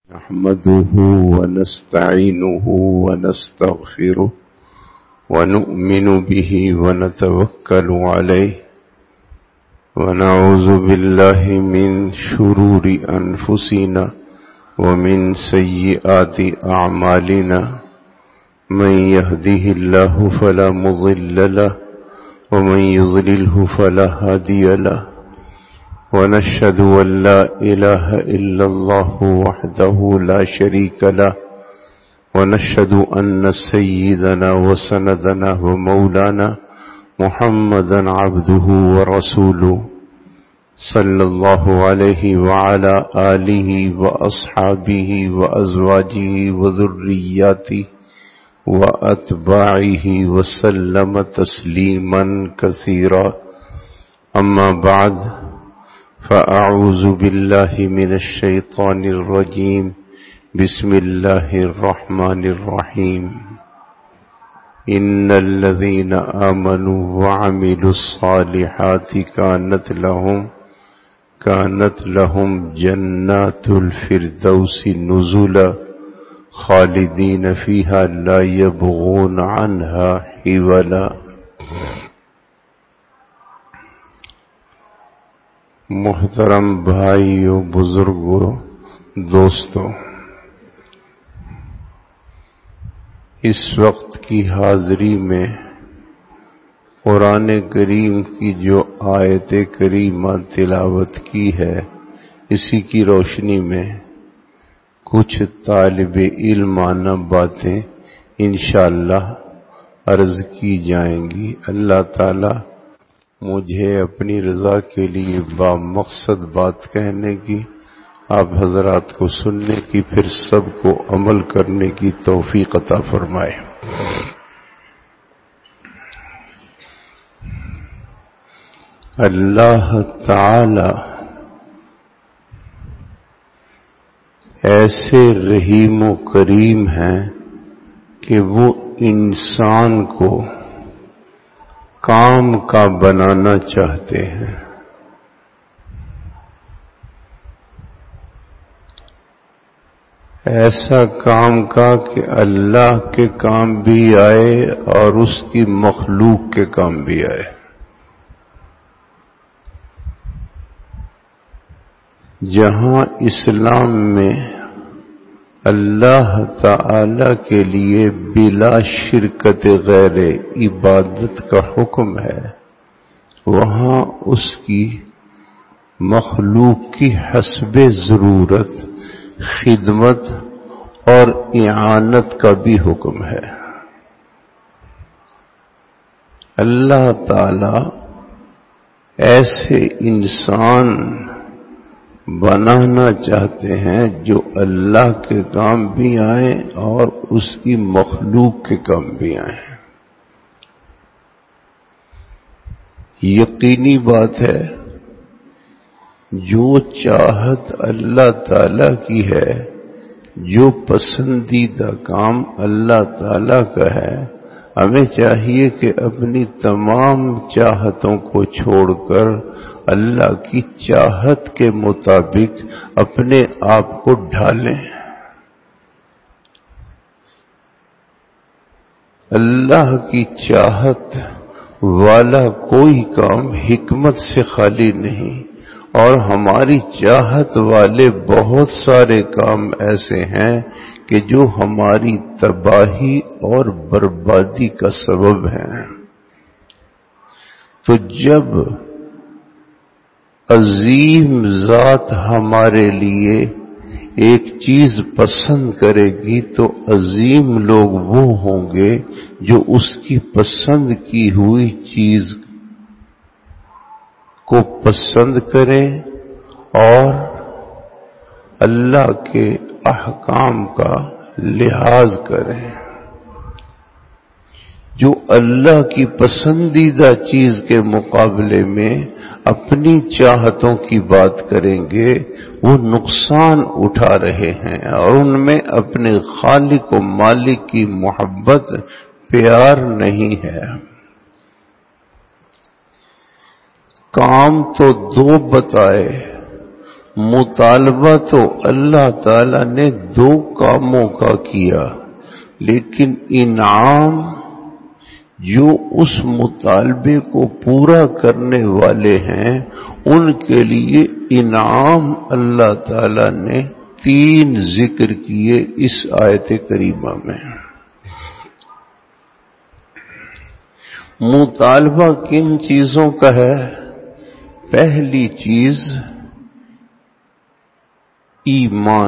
نحمده ونستعينه ونستغفره ونؤمن به ونتوكل عليه ونعوذ بالله من شرور أنفسنا ومن سيئات أعمالنا من يهده الله فلا مضل له ومن يضلله فلا هادي له ونشهد أن لا إله إلا الله وحده لا شريك له ونشهد أن سيدنا وسندنا ومولانا محمدا عبده ورسوله صلى الله عليه وعلى آله وأصحابه وأزواجه وذرياته وأتباعه وسلم تسليما كثيرا أما بعد فأعوذ بالله من الشيطان الرجيم بسم الله الرحمن الرحيم إن الذين آمنوا وعملوا الصالحات كانت لهم جنات الفردوس نزلا خالدين فيها لا يبغون عنها حولا. محترم بھائیو، بزرگوں، دوستوں، اس وقت کی حاضری میں قرآن کریم کی جو آیت کریمہ تلاوت کی ہے، اسی کی روشنی میں کچھ طالب علمانہ باتیں انشاءاللہ عرض کی جائیں گی. اللہ تعالی مجھے اپنی رضا کے لیے بامقصد بات کہنے کی، آپ حضرات کو سننے کی، پھر سب کو عمل کرنے کی توفیق عطا فرمائے. اللہ تعالی ایسے رحیم و کریم ہیں کہ وہ انسان کو کام کا بنانا چاہتے ہیں. ایسا کام کا کہ اللہ کے کام بھی آئے اور اس کی مخلوق کے کام بھی آئے. جہاں اسلام میں اللہ تعالی کے لیے بلا شرکت غیر عبادت کا حکم ہے، وہاں اس کی مخلوق کی حسب ضرورت خدمت اور اعانت کا بھی حکم ہے. اللہ تعالی ایسے انسان بنانا چاہتے ہیں جو اللہ کے کام بھی آئیں اور اس کی مخلوق کے کام بھی آئیں. یقینی بات ہے جو چاہت اللہ تعالی کی ہے، جو پسندیدہ کام اللہ تعالی کا ہے، ہمیں چاہیے کہ اپنی تمام چاہتوں کو چھوڑ کر اللہ کی چاہت کے مطابق اپنے آپ کو ڈھالیں. اللہ کی چاہت والا کوئی کام حکمت سے خالی نہیں، اور ہماری چاہت والے بہت سارے کام ایسے ہیں کہ جو ہماری تباہی اور بربادی کا سبب ہیں. تو جب عظیم ذات ہمارے لیے ایک چیز پسند کرے گی تو عظیم لوگ وہ ہوں گے جو اس کی پسند کی ہوئی چیز کو پسند کریں اور اللہ کے احکام کا لحاظ کریں. جو اللہ کی پسندیدہ چیز کے مقابلے میں اپنی چاہتوں کی بات کریں گے وہ نقصان اٹھا رہے ہیں اور ان میں اپنے خالق و مالک کی محبت پیار نہیں ہے. کام تو دو بتائے مطالبہ تو اللہ تعالی نے دو کاموں کا کیا، لیکن انعام جو اس مطالبے کو پورا کرنے والے ہیں ان کے لیے انعام اللہ تعالی نے 3 ذکر کیے اس آیت کریمہ میں۔ مطالبہ کن چیزوں کا ہے؟ پہلی چیز ایمان۔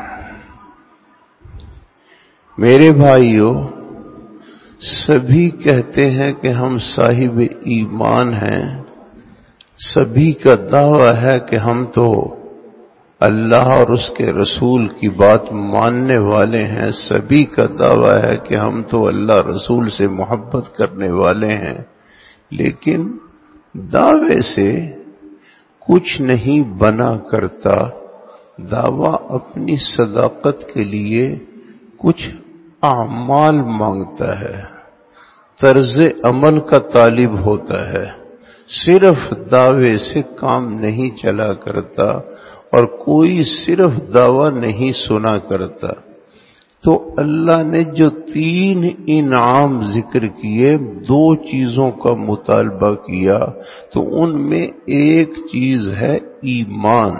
میرے بھائیو، سبھی کہتے ہیں کہ ہم صاحب ایمان ہیں، سبھی کا دعویٰ ہے کہ ہم تو اللہ اور اس کے رسول کی بات ماننے والے ہیں، سبھی کا دعویٰ ہے کہ ہم تو اللہ رسول سے محبت کرنے والے ہیں، لیکن دعوے سے کچھ نہیں بنا کرتا۔ دعویٰ اپنی صداقت کے لیے کچھ اعمال مانگتا ہے، طرز عمل کا طالب ہوتا ہے، صرف دعوے سے کام نہیں چلا کرتا اور کوئی صرف دعویٰ نہیں سنا کرتا۔ تو اللہ نے جو 3 انعام ذکر کیے، 2 چیزوں کا مطالبہ کیا، تو ان میں ایک چیز ہے ایمان۔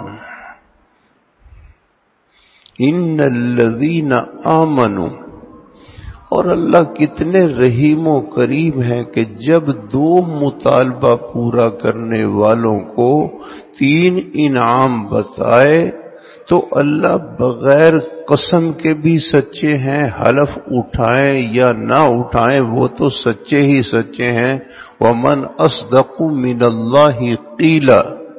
ان الذین آمنوا، اور اللہ کتنے رحیم و کریم ہیں کہ جب 2 مطالبہ پورا کرنے والوں کو 3 انعام بتائے تو اللہ بغیر قسم کے بھی سچے ہیں، حلف اٹھائیں یا نہ اٹھائیں وہ تو سچے ہی سچے ہیں۔ وَمَنْ أَصْدَقُ مِنَ اللَّهِ قِيلًا،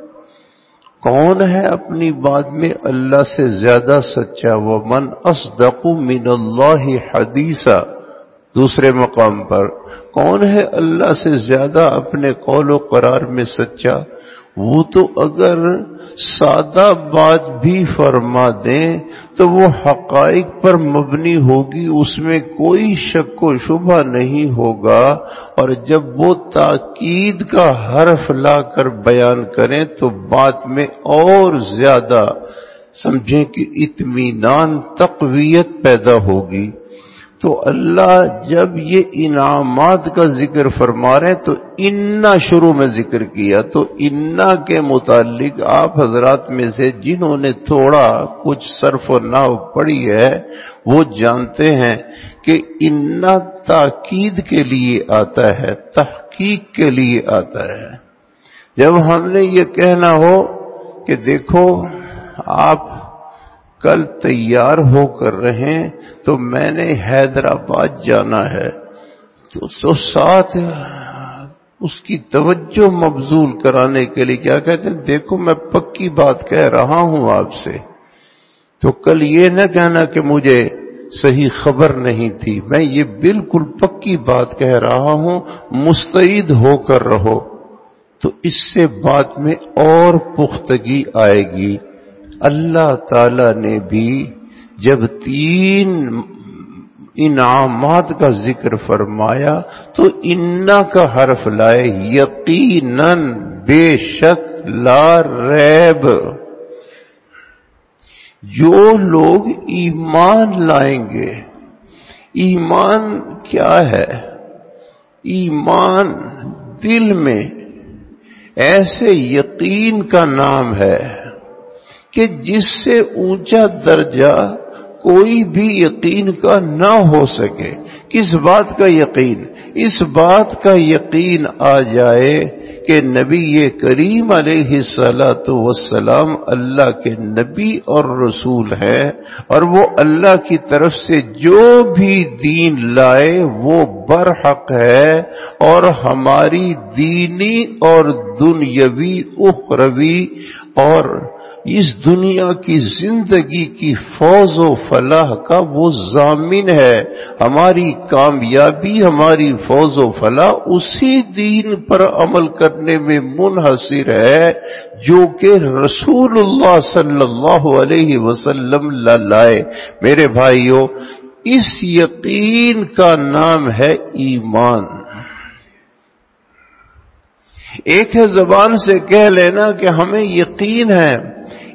کون ہے اپنی بات میں اللہ سے زیادہ سچا؟ وَمَنْ أَصْدَقُ مِنَ اللَّهِ حَدِيثًا، دوسرے مقام پر کون ہے اللہ سے زیادہ اپنے قول و قرار میں سچا؟ وہ تو اگر سادہ بات بھی فرما دیں تو وہ حقائق پر مبنی ہوگی، اس میں کوئی شک و شبہ نہیں ہوگا، اور جب وہ تاکید کا حرف لا کر بیان کریں تو بات میں اور زیادہ سمجھیں کہ اطمینان، تقویت پیدا ہوگی۔ تو اللہ جب یہ انعامات کا ذکر فرما رہے تو انا شروع میں ذکر کیا، تو انا کے متعلق آپ حضرات میں سے جنہوں نے تھوڑا کچھ صرف و نحو پڑھی ہے وہ جانتے ہیں کہ انا تاکید کے لیے آتا ہے، تحقیق کے لیے آتا ہے۔ جب ہم نے یہ کہنا ہو کہ دیکھو آپ کل تیار ہو کر رہیں تو میں نے حیدرآباد جانا ہے، تو ساتھ اس کی توجہ مبذول کرانے کے لیے کیا کہتے ہیں؟ دیکھو میں پکی بات کہہ رہا ہوں آپ سے، تو کل یہ نہ کہنا کہ مجھے صحیح خبر نہیں تھی، میں یہ بالکل پکی بات کہہ رہا ہوں، مستعد ہو کر رہو، تو اس سے بات میں اور پختگی آئے گی۔ اللہ تعالی نے بھی جب 3 انعامات کا ذکر فرمایا تو انا کا حرف لائے، یقیناً، بے شک، لا ریب۔ جو لوگ ایمان لائیں گے، ایمان کیا ہے؟ ایمان دل میں ایسے یقین کا نام ہے کہ جس سے اونچا درجہ کوئی بھی یقین کا نہ ہو سکے۔ کس بات کا یقین؟ اس بات کا یقین آ جائے کہ نبی کریم علیہ الصلوۃ والسلام اللہ کے نبی اور رسول ہے، اور وہ اللہ کی طرف سے جو بھی دین لائے وہ برحق ہے، اور ہماری دینی اور دنیاوی، اخروی اور اس دنیا کی زندگی کی فوز و فلاح کا وہ ضامن ہے۔ ہماری کامیابی، ہماری فوز و فلاح اسی دین پر عمل کرنے میں منحصر ہے جو کہ رسول اللہ صلی اللہ علیہ وسلم لائے۔ میرے بھائیو، اس یقین کا نام ہے ایمان۔ ایک ہے زبان سے کہہ لینا کہ ہمیں یقین ہے،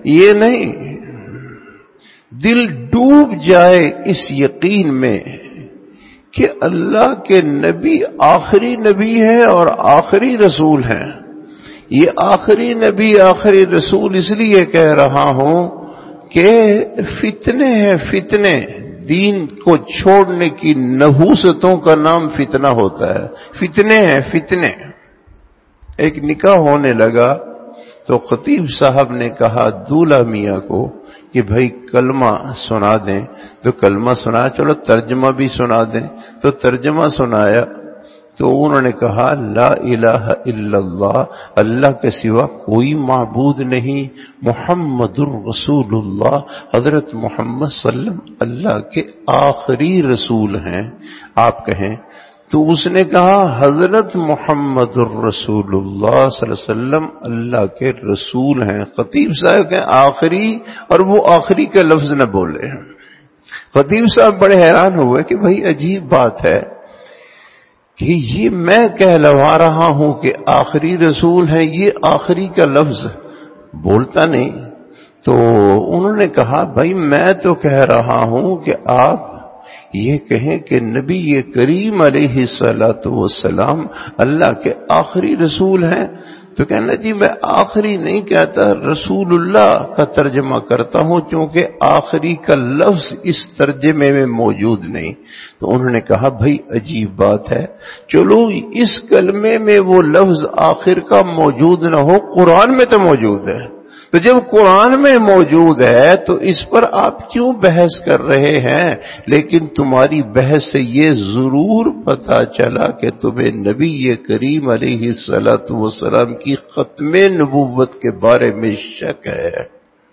یہ نہیں، دل ڈوب جائے اس یقین میں کہ اللہ کے نبی آخری نبی ہے اور آخری رسول ہیں۔ یہ آخری نبی آخری رسول اس لیے کہہ رہا ہوں کہ فتنے ہیں، فتنے، دین کو چھوڑنے کی نحوستوں کا نام فتنہ ہوتا ہے، فتنے ہیں فتنے۔ ایک نکاح ہونے لگا تو خطیب صاحب نے کہا دولہا میاں کو کہ بھائی کلمہ سنا دیں، تو کلمہ سنایا، چلو ترجمہ بھی سنا دیں، تو ترجمہ سنایا تو انہوں نے کہا لا الہ الا اللہ، اللہ کے سوا کوئی معبود نہیں، محمد الرسول اللہ، حضرت محمد صلی اللہ علیہ وسلم اللہ کے آخری رسول ہیں، آپ کہیں۔ تو اس نے کہا حضرت محمد الرسول اللہ صلی اللہ علیہ وسلم اللہ کے رسول ہیں۔ خطیب صاحب کہیں آخری، اور وہ آخری کا لفظ نہ بولے۔ خطیب صاحب بڑے حیران ہوئے کہ بھائی عجیب بات ہے کہ یہ میں کہلوا رہا ہوں کہ آخری رسول ہے، یہ آخری کا لفظ بولتا نہیں۔ تو انہوں نے کہا بھائی میں تو کہہ رہا ہوں کہ آپ یہ کہیں کہ نبی کریم علیہ الصلوۃ والسلام اللہ کے آخری رسول ہیں، تو کہنا جی میں آخری نہیں کہتا، رسول اللہ کا ترجمہ کرتا ہوں، چونکہ آخری کا لفظ اس ترجمے میں موجود نہیں۔ تو انہوں نے کہا بھائی عجیب بات ہے، چلو اس کلمے میں وہ لفظ آخر کا موجود نہ ہو، قرآن میں تو موجود ہے، تو جب قرآن میں موجود ہے تو اس پر آپ کیوں بحث کر رہے ہیں؟ لیکن تمہاری بحث سے یہ ضرور پتہ چلا کہ تمہیں نبی کریم علیہ الصلوۃ والسلام کی ختم نبوت کے بارے میں شک ہے۔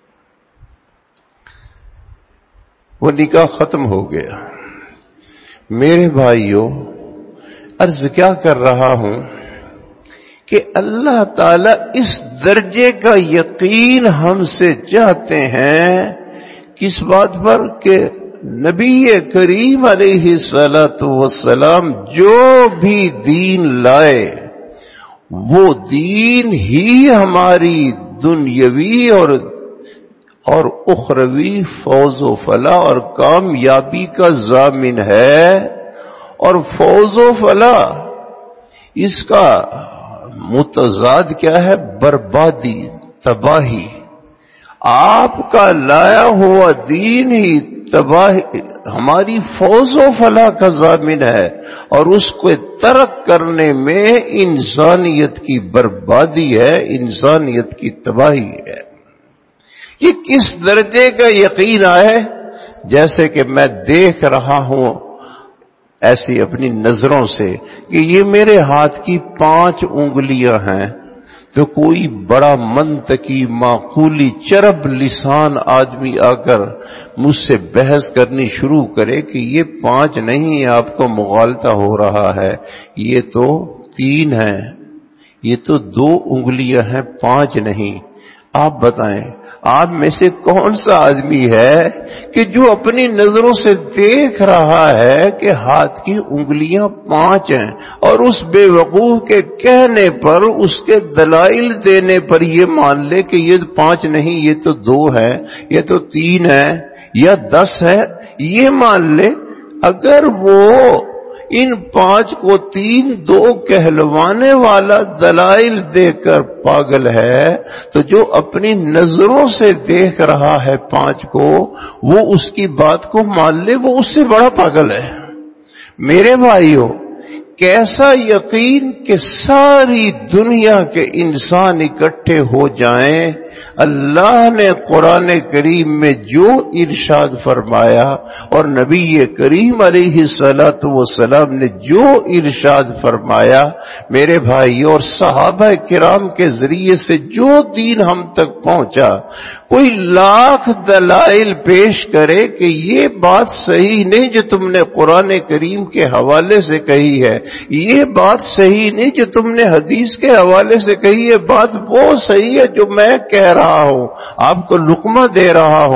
وہ نکاح ختم ہو گیا۔ میرے بھائیوں، عرض کیا کر رہا ہوں کہ اللہ تعالیٰ اس درجے کا یقین ہم سے چاہتے ہیں، کس بات پر؟ کہ نبی کریم علیہ الصلوۃ والسلام جو بھی دین لائے وہ دین ہی ہماری دنیاوی اور اخروی فوز و فلاح اور کامیابی کا ضامن ہے، اور فوز و فلاح اس کا متضاد کیا ہے؟ بربادی، تباہی۔ آپ کا لایا ہوا دین ہی تباہی، ہماری فوز و فلاح کا ضامن ہے، اور اس کو ترک کرنے میں انسانیت کی بربادی ہے، انسانیت کی تباہی ہے۔ یہ کس درجے کا یقین ہے؟ جیسے کہ میں دیکھ رہا ہوں ایسی اپنی نظروں سے کہ یہ میرے ہاتھ کی 5 انگلیاں ہیں، تو کوئی بڑا منطقی معقولی چرب لسان آدمی آ کر مجھ سے بحث کرنی شروع کرے کہ یہ 5 نہیں، آپ کو مغالطہ ہو رہا ہے، یہ تو 3 ہیں، یہ تو 2 انگلیاں ہیں، 5 نہیں۔ آپ بتائیں آپ میں سے کون سا آدمی ہے کہ جو اپنی نظروں سے دیکھ رہا ہے کہ ہاتھ کی انگلیاں 5 ہیں، اور اس بے وقوف کے کہنے پر، اس کے دلائل دینے پر یہ مان لے کہ یہ 5 نہیں، یہ تو 2 ہے، یہ تو 3 ہے، یا 10 ہے، یہ مان لے۔ اگر وہ ان 5 کو 3 2 کہلوانے والا دلائل دے کر پاگل ہے، تو جو اپنی نظروں سے دیکھ رہا ہے 5 کو، وہ اس کی بات کو مان لے، وہ اس سے بڑا پاگل ہے۔ میرے بھائیوں، کیسا یقین کہ ساری دنیا کے انسان اکٹھے ہو جائیں، اللہ نے قرآن کریم میں جو ارشاد فرمایا اور نبی کریم علیہ الصلوۃ والسلام نے جو ارشاد فرمایا، میرے بھائی، اور صحابہ کرام کے ذریعے سے جو دین ہم تک پہنچا، کوئی لاکھ دلائل پیش کرے کہ یہ بات صحیح نہیں جو تم نے قرآن کریم کے حوالے سے کہی ہے، یہ بات صحیح نہیں جو تم نے حدیث کے حوالے سے کہی ہے، بات وہ صحیح ہے جو میں کہہ رہا ہوں، آپ کو لقمہ دے رہا ہوں،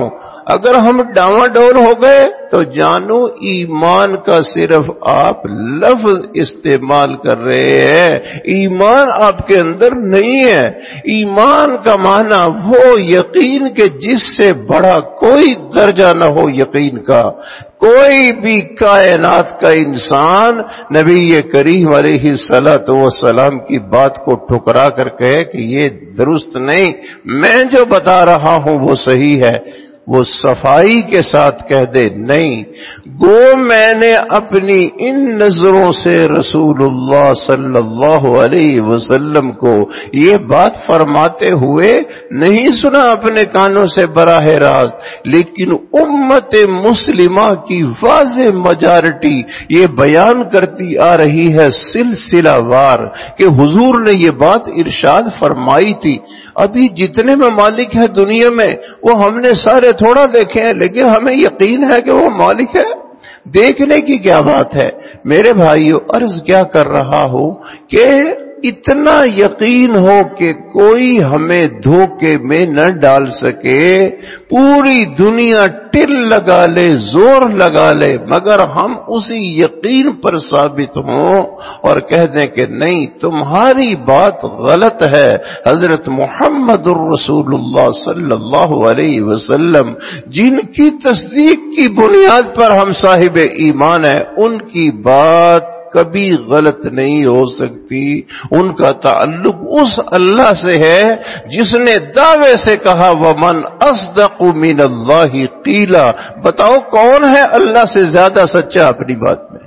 اگر ہم ڈاواڈول ہو گئے تو جانو ایمان کا صرف آپ لفظ استعمال کر رہے ہیں، ایمان آپ کے اندر نہیں ہے۔ ایمان کا معنی وہ یقین کہ جس سے بڑا کوئی درجہ نہ ہو یقین کا۔ کوئی بھی کائنات کا انسان نبی کریم علیہ الصلوۃ والسلام کی بات کو ٹھکرا کر کہے کہ یہ درست نہیں، میں جو بتا رہا ہوں وہ صحیح ہے، وہ صفائی کے ساتھ کہہ دے نہیں، گو میں نے اپنی ان نظروں سے رسول اللہ صلی اللہ علیہ وسلم کو یہ بات فرماتے ہوئے نہیں سنا اپنے کانوں سے براہ راست، لیکن امت مسلمہ کی واضح میجارٹی یہ بیان کرتی آ رہی ہے سلسلہ وار کہ حضور نے یہ بات ارشاد فرمائی تھی۔ ابھی جتنے ممالک ہیں دنیا میں وہ ہم نے سارے تھوڑا دیکھے ہیں، لیکن ہمیں یقین ہے کہ وہ مالک ہے۔ دیکھنے کی کیا بات ہے میرے بھائیو، عرض کیا کر رہا ہوں کہ اتنا یقین ہو کہ کوئی ہمیں دھوکے میں نہ ڈال سکے، پوری دنیا ٹل لگا لے، زور لگا لے، مگر ہم اسی یقین پر ثابت ہوں اور کہہ دیں کہ نہیں تمہاری بات غلط ہے۔ حضرت محمد الرسول اللہ صلی اللہ علیہ وسلم جن کی تصدیق کی بنیاد پر ہم صاحب ایمان ہیں، ان کی بات کبھی غلط نہیں ہو سکتی۔ ان کا تعلق اس اللہ سے ہے جس نے دعوے سے کہا وَمَنْ أَصْدَقُ مِنَ اللَّهِ قِيلًا۔ بتاؤ کون ہے اللہ سے زیادہ سچا اپنی بات میں؟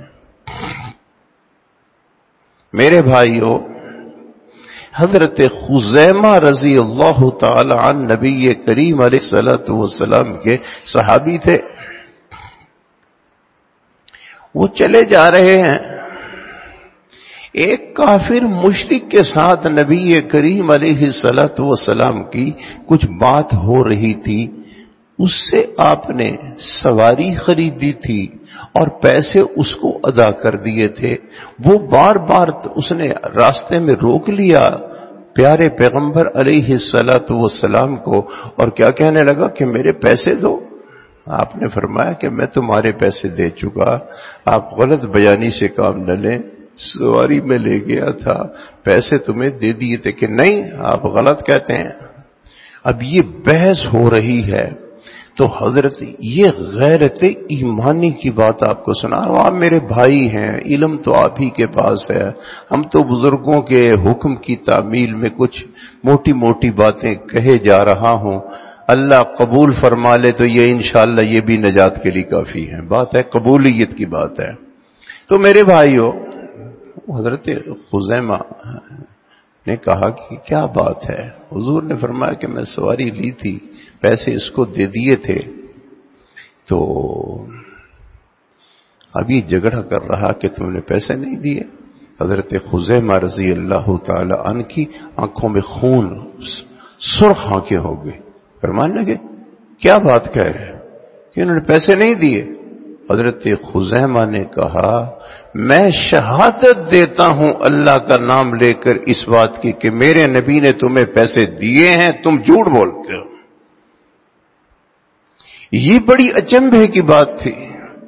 میرے بھائیو، حضرت خزیمہ رضی اللہ تعالی عنہ نبی کریم علیہ الصلوۃ والسلام کے صحابی تھے۔ وہ چلے جا رہے ہیں، ایک کافر مشرک کے ساتھ نبی کریم علیہ الصلوۃ والسلام کی کچھ بات ہو رہی تھی، اس سے آپ نے سواری خریدی تھی اور پیسے اس کو ادا کر دیے تھے۔ وہ بار بار اس نے راستے میں روک لیا پیارے پیغمبر علیہ الصلوۃ والسلام کو اور کیا کہنے لگا کہ میرے پیسے دو۔ آپ نے فرمایا کہ میں تمہارے پیسے دے چکا، آپ غلط بیانی سے کام نہ لیں، سواری میں لے گیا تھا، پیسے تمہیں دے دیے تھے کہ نہیں آپ غلط کہتے ہیں۔ اب یہ بحث ہو رہی ہے تو حضرت یہ غیرت ایمانی کی بات آپ کو سنا رہا ہوں۔ آپ میرے بھائی ہیں، علم تو آپ ہی کے پاس ہے، ہم تو بزرگوں کے حکم کی تعمیل میں کچھ موٹی موٹی باتیں کہے جا رہا ہوں، اللہ قبول فرما لے تو یہ انشاءاللہ یہ بھی نجات کے لیے کافی ہے، بات ہے قبولیت کی بات ہے۔ تو میرے بھائیو، حضرت خزیمہ نے کہا کہ کیا بات ہے؟ حضور نے فرمایا کہ میں سواری لی تھی، پیسے اس کو دے دیے تھے، تو اب یہ جھگڑا کر رہا کہ تم نے پیسے نہیں دیے۔ حضرت خزیمہ رضی اللہ تعالی عنہ کی آنکھوں میں خون، سرخ آنکھیں ہو گئی، فرمانے لگے کیا بات کہہ رہے کہ انہوں نے پیسے نہیں دیے؟ حضرت خزیمہ نے کہا میں شہادت دیتا ہوں اللہ کا نام لے کر اس بات کی کہ میرے نبی نے تمہیں پیسے دیے ہیں، تم جھوٹ بولتے ہو۔ یہ بڑی اچنبھے کی بات تھی۔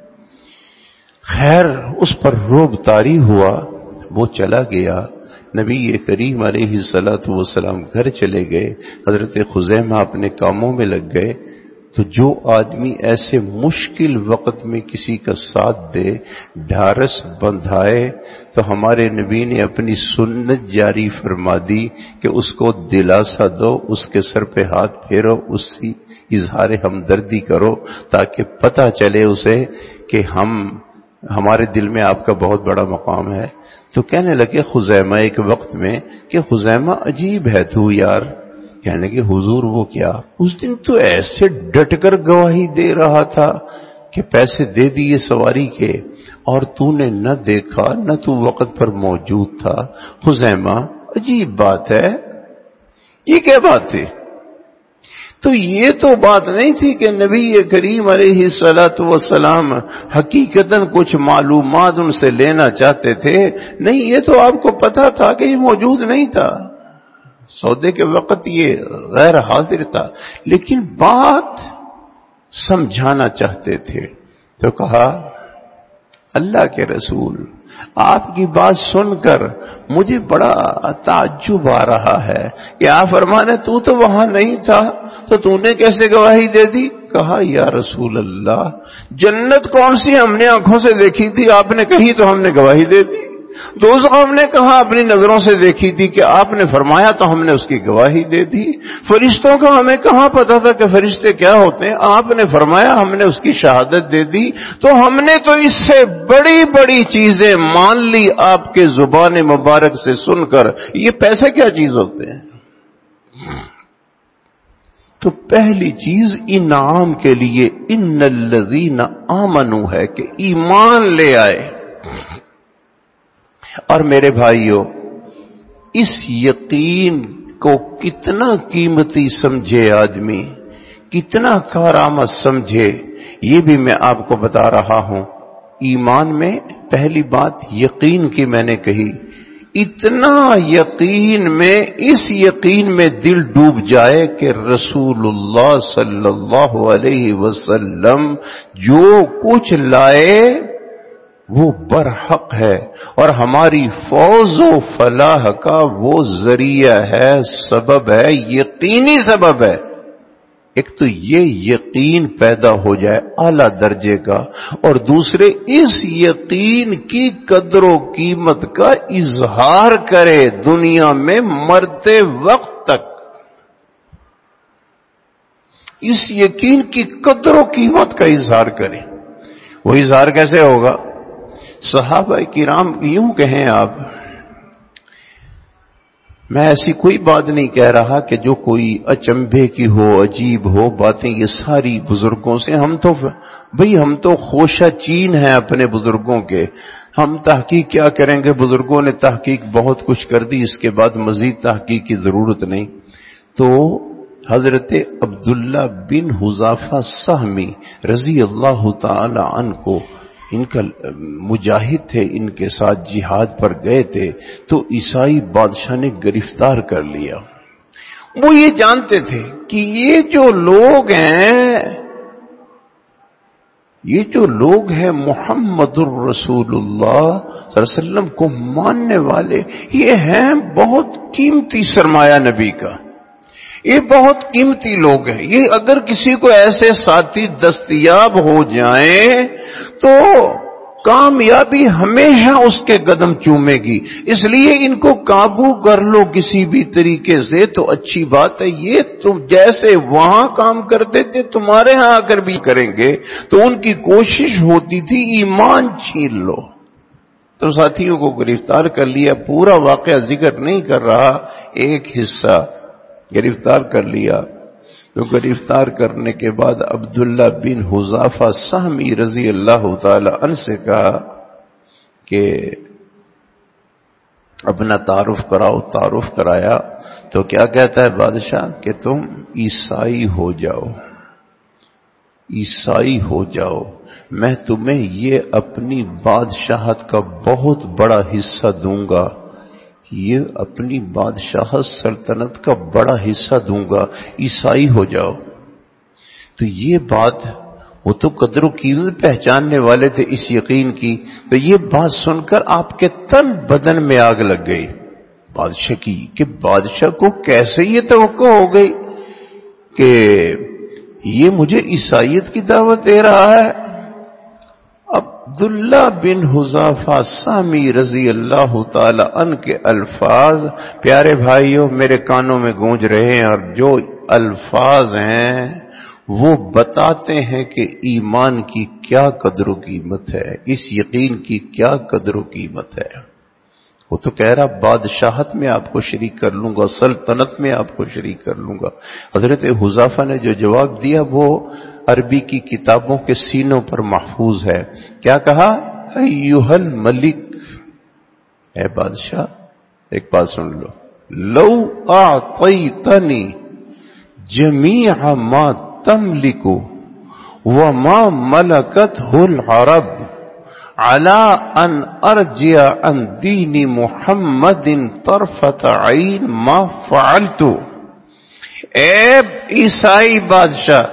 خیر اس پر روب طاری ہوا، وہ چلا گیا۔ نبی کریم علیہ الصلوۃ والسلام گھر چلے گئے، حضرت خزیمہ اپنے کاموں میں لگ گئے۔ تو جو آدمی ایسے مشکل وقت میں کسی کا ساتھ دے، ڈھارس بندھائے، تو ہمارے نبی نے اپنی سنت جاری فرما دی کہ اس کو دلاسا دو، اس کے سر پہ ہاتھ پھیرو، اس کی اظہار ہمدردی کرو تاکہ پتہ چلے اسے کہ ہمارے دل میں آپ کا بہت بڑا مقام ہے۔ تو کہنے لگے خزیمہ ایک وقت میں کہ خزیمہ عجیب ہے تو یار، کہنے کہ حضور وہ کیا؟ اس دن تو ایسے ڈٹ کر گواہی دے رہا تھا کہ پیسے دے دیے سواری کے، اور تو نے نہ دیکھا، نہ تو وقت پر موجود تھا۔ خزیمہ عجیب بات ہے، یہ کیا بات تھی؟ تو یہ تو بات نہیں تھی کہ نبی کریم علیہ الصلوۃ والسلام حقیقتاً کچھ معلومات ان سے لینا چاہتے تھے، نہیں، یہ تو آپ کو پتا تھا کہ یہ موجود نہیں تھا، سودے کے وقت یہ غیر حاضر تھا۔ لیکن بات سمجھانا چاہتے تھے تو کہا اللہ کے رسول آپ کی بات سن کر مجھے بڑا تعجب آ رہا ہے کہ آپ فرمانے تو وہاں نہیں تھا تو نے کیسے گواہی دے دی؟ کہا یا رسول اللہ جنت کون سی ہم نے آنکھوں سے دیکھی تھی، آپ نے کہی تو ہم نے گواہی دے دی، دوزخ ہم نے کہا اپنی نظروں سے دیکھی تھی کہ آپ نے فرمایا تو ہم نے اس کی گواہی دے دی، فرشتوں کا ہمیں کہاں پتا تھا کہ فرشتے کیا ہوتے ہیں، آپ نے فرمایا ہم نے اس کی شہادت دے دی، تو ہم نے تو اس سے بڑی بڑی چیزیں مان لی آپ کے زبان مبارک سے سن کر، یہ پیسے کیا چیز ہوتے ہیں؟ تو پہلی چیز انعام کے لیے ان الذین آمنوا ہے کہ ایمان لے آئے۔ اور میرے بھائیو اس یقین کو کتنا قیمتی سمجھے آدمی، کتنا کارآمد سمجھے، یہ بھی میں آپ کو بتا رہا ہوں۔ ایمان میں پہلی بات یقین کی میں نے کہی، اتنا یقین میں، اس یقین میں دل ڈوب جائے کہ رسول اللہ صلی اللہ علیہ وسلم جو کچھ لائے وہ برحق ہے اور ہماری فوز و فلاح کا وہ ذریعہ ہے، سبب ہے، یقینی سبب ہے۔ ایک تو یہ یقین پیدا ہو جائے اعلی درجے کا، اور دوسرے اس یقین کی قدر و قیمت کا اظہار کرے دنیا میں مرتے وقت تک۔ اس یقین کی قدر و قیمت کا اظہار کرے۔ وہ اظہار کیسے ہوگا؟ صحابہ کرام یوں کہیں آپ، میں ایسی کوئی بات نہیں کہہ رہا کہ جو کوئی اچنبھے کی ہو، عجیب ہو باتیں، یہ ساری بزرگوں سے ہم تو خوشہ چین ہیں اپنے بزرگوں کے، ہم تحقیق کیا کریں گے؟ بزرگوں نے تحقیق بہت کچھ کر دی، اس کے بعد مزید تحقیق کی ضرورت نہیں۔ تو حضرت عبداللہ بن حذافہ سہمی رضی اللہ تعالی عنہ کو، ان کا مجاہد تھے، ان کے ساتھ جہاد پر گئے تھے، تو عیسائی بادشاہ نے گرفتار کر لیا۔ وہ یہ جانتے تھے کہ یہ جو لوگ ہیں محمد الرسول اللہ صلی اللہ علیہ وسلم کو ماننے والے، یہ ہیں بہت قیمتی سرمایہ نبی کا، یہ بہت قیمتی لوگ ہیں، یہ اگر کسی کو ایسے ساتھی دستیاب ہو جائیں تو کامیابی ہمیشہ اس کے قدم چومے گی، اس لیے ان کو قابو کر لو کسی بھی طریقے سے تو اچھی بات ہے۔ یہ تم جیسے وہاں کام کرتے تھے تمہارے ہاں آ کر بھی کریں گے، تو ان کی کوشش ہوتی تھی ایمان چھین لو۔ تو ساتھیوں کو گرفتار کر لیا، پورا واقعہ ذکر نہیں کر رہا، ایک حصہ گرفتار کر لیا۔ تو گرفتار کرنے کے بعد عبداللہ بن حذافہ سہمی رضی اللہ تعالی عنہ سے کہا کہ اپنا تعارف کراؤ، تعارف کرایا تو کیا کہتا ہے بادشاہ کہ تم عیسائی ہو جاؤ، عیسائی ہو جاؤ، میں تمہیں یہ اپنی بادشاہت کا بہت بڑا حصہ دوں گا، یہ اپنی بادشاہت سلطنت کا بڑا حصہ دوں گا، عیسائی ہو جاؤ۔ تو یہ بات، وہ تو قدر و قیمت پہچاننے والے تھے اس یقین کی، تو یہ بات سن کر آپ کے تن بدن میں آگ لگ گئی بادشاہ کی، کہ بادشاہ کو کیسے یہ توقع ہو گئی کہ یہ مجھے عیسائیت کی دعوت دے رہا ہے۔ عبداللہ بن حذافہ سہمی رضی اللہ تعالی عنہ کے الفاظ پیارے بھائیوں میرے کانوں میں گونج رہے ہیں، اور جو الفاظ ہیں وہ بتاتے ہیں کہ ایمان کی کیا قدر و قیمت ہے، اس یقین کی کیا قدر و قیمت ہے۔ وہ تو کہہ رہا بادشاہت میں آپ کو شریک کر لوں گا، سلطنت میں آپ کو شریک کر لوں گا۔ حضرت حذافہ نے جو جواب دیا وہ عربی کی کتابوں کے سینوں پر محفوظ ہے۔ کیا کہا؟ ایھا الملک، اے بادشاہ ایک بات سن لو، لو اعطیتنی جمیع ما تملک وما ملکتہ العرب علی ان ارجع عن دین محمد طرفۃ عین ما فعلت۔ اے عیسائی بادشاہ،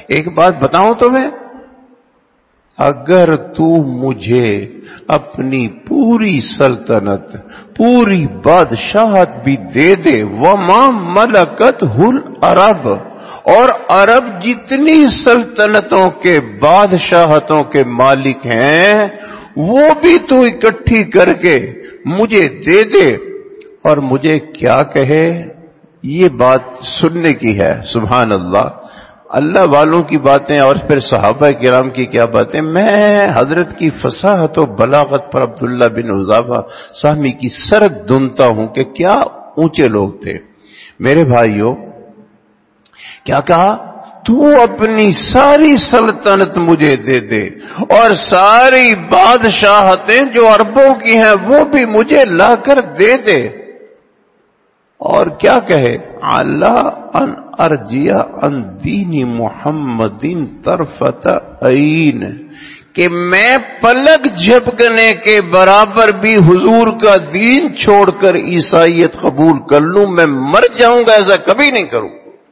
ایک بات بتاؤں تمہیں، اگر تو مجھے اپنی پوری سلطنت، پوری بادشاہت بھی دے دے، وما ملکت العرب، اور عرب جتنی سلطنتوں کے بادشاہتوں کے مالک ہیں وہ بھی تو اکٹھی کر کے مجھے دے دے، اور مجھے کیا کہے، یہ بات سننے کی ہے۔ سبحان اللہ، اللہ والوں کی باتیں اور پھر صحابہ کرام کی کیا باتیں۔ میں حضرت کی فصاحت و بلاغت پر عبداللہ بن حذافہ سہمی کی سرد دھنتا ہوں کہ کیا اونچے لوگ تھے۔ میرے بھائیوں، کیا کہا؟ تو اپنی ساری سلطنت مجھے دے دے اور ساری بادشاہتیں جو عربوں کی ہیں وہ بھی مجھے لا کر دے دے، اور کیا کہے، اللہ ان ارجیا ان دین محمد طرفت عین، کہ میں پلک جھپکنے کے برابر بھی حضور کا دین چھوڑ کر عیسائیت قبول کر لوں، میں مر جاؤں گا ایسا کبھی نہیں کروں۔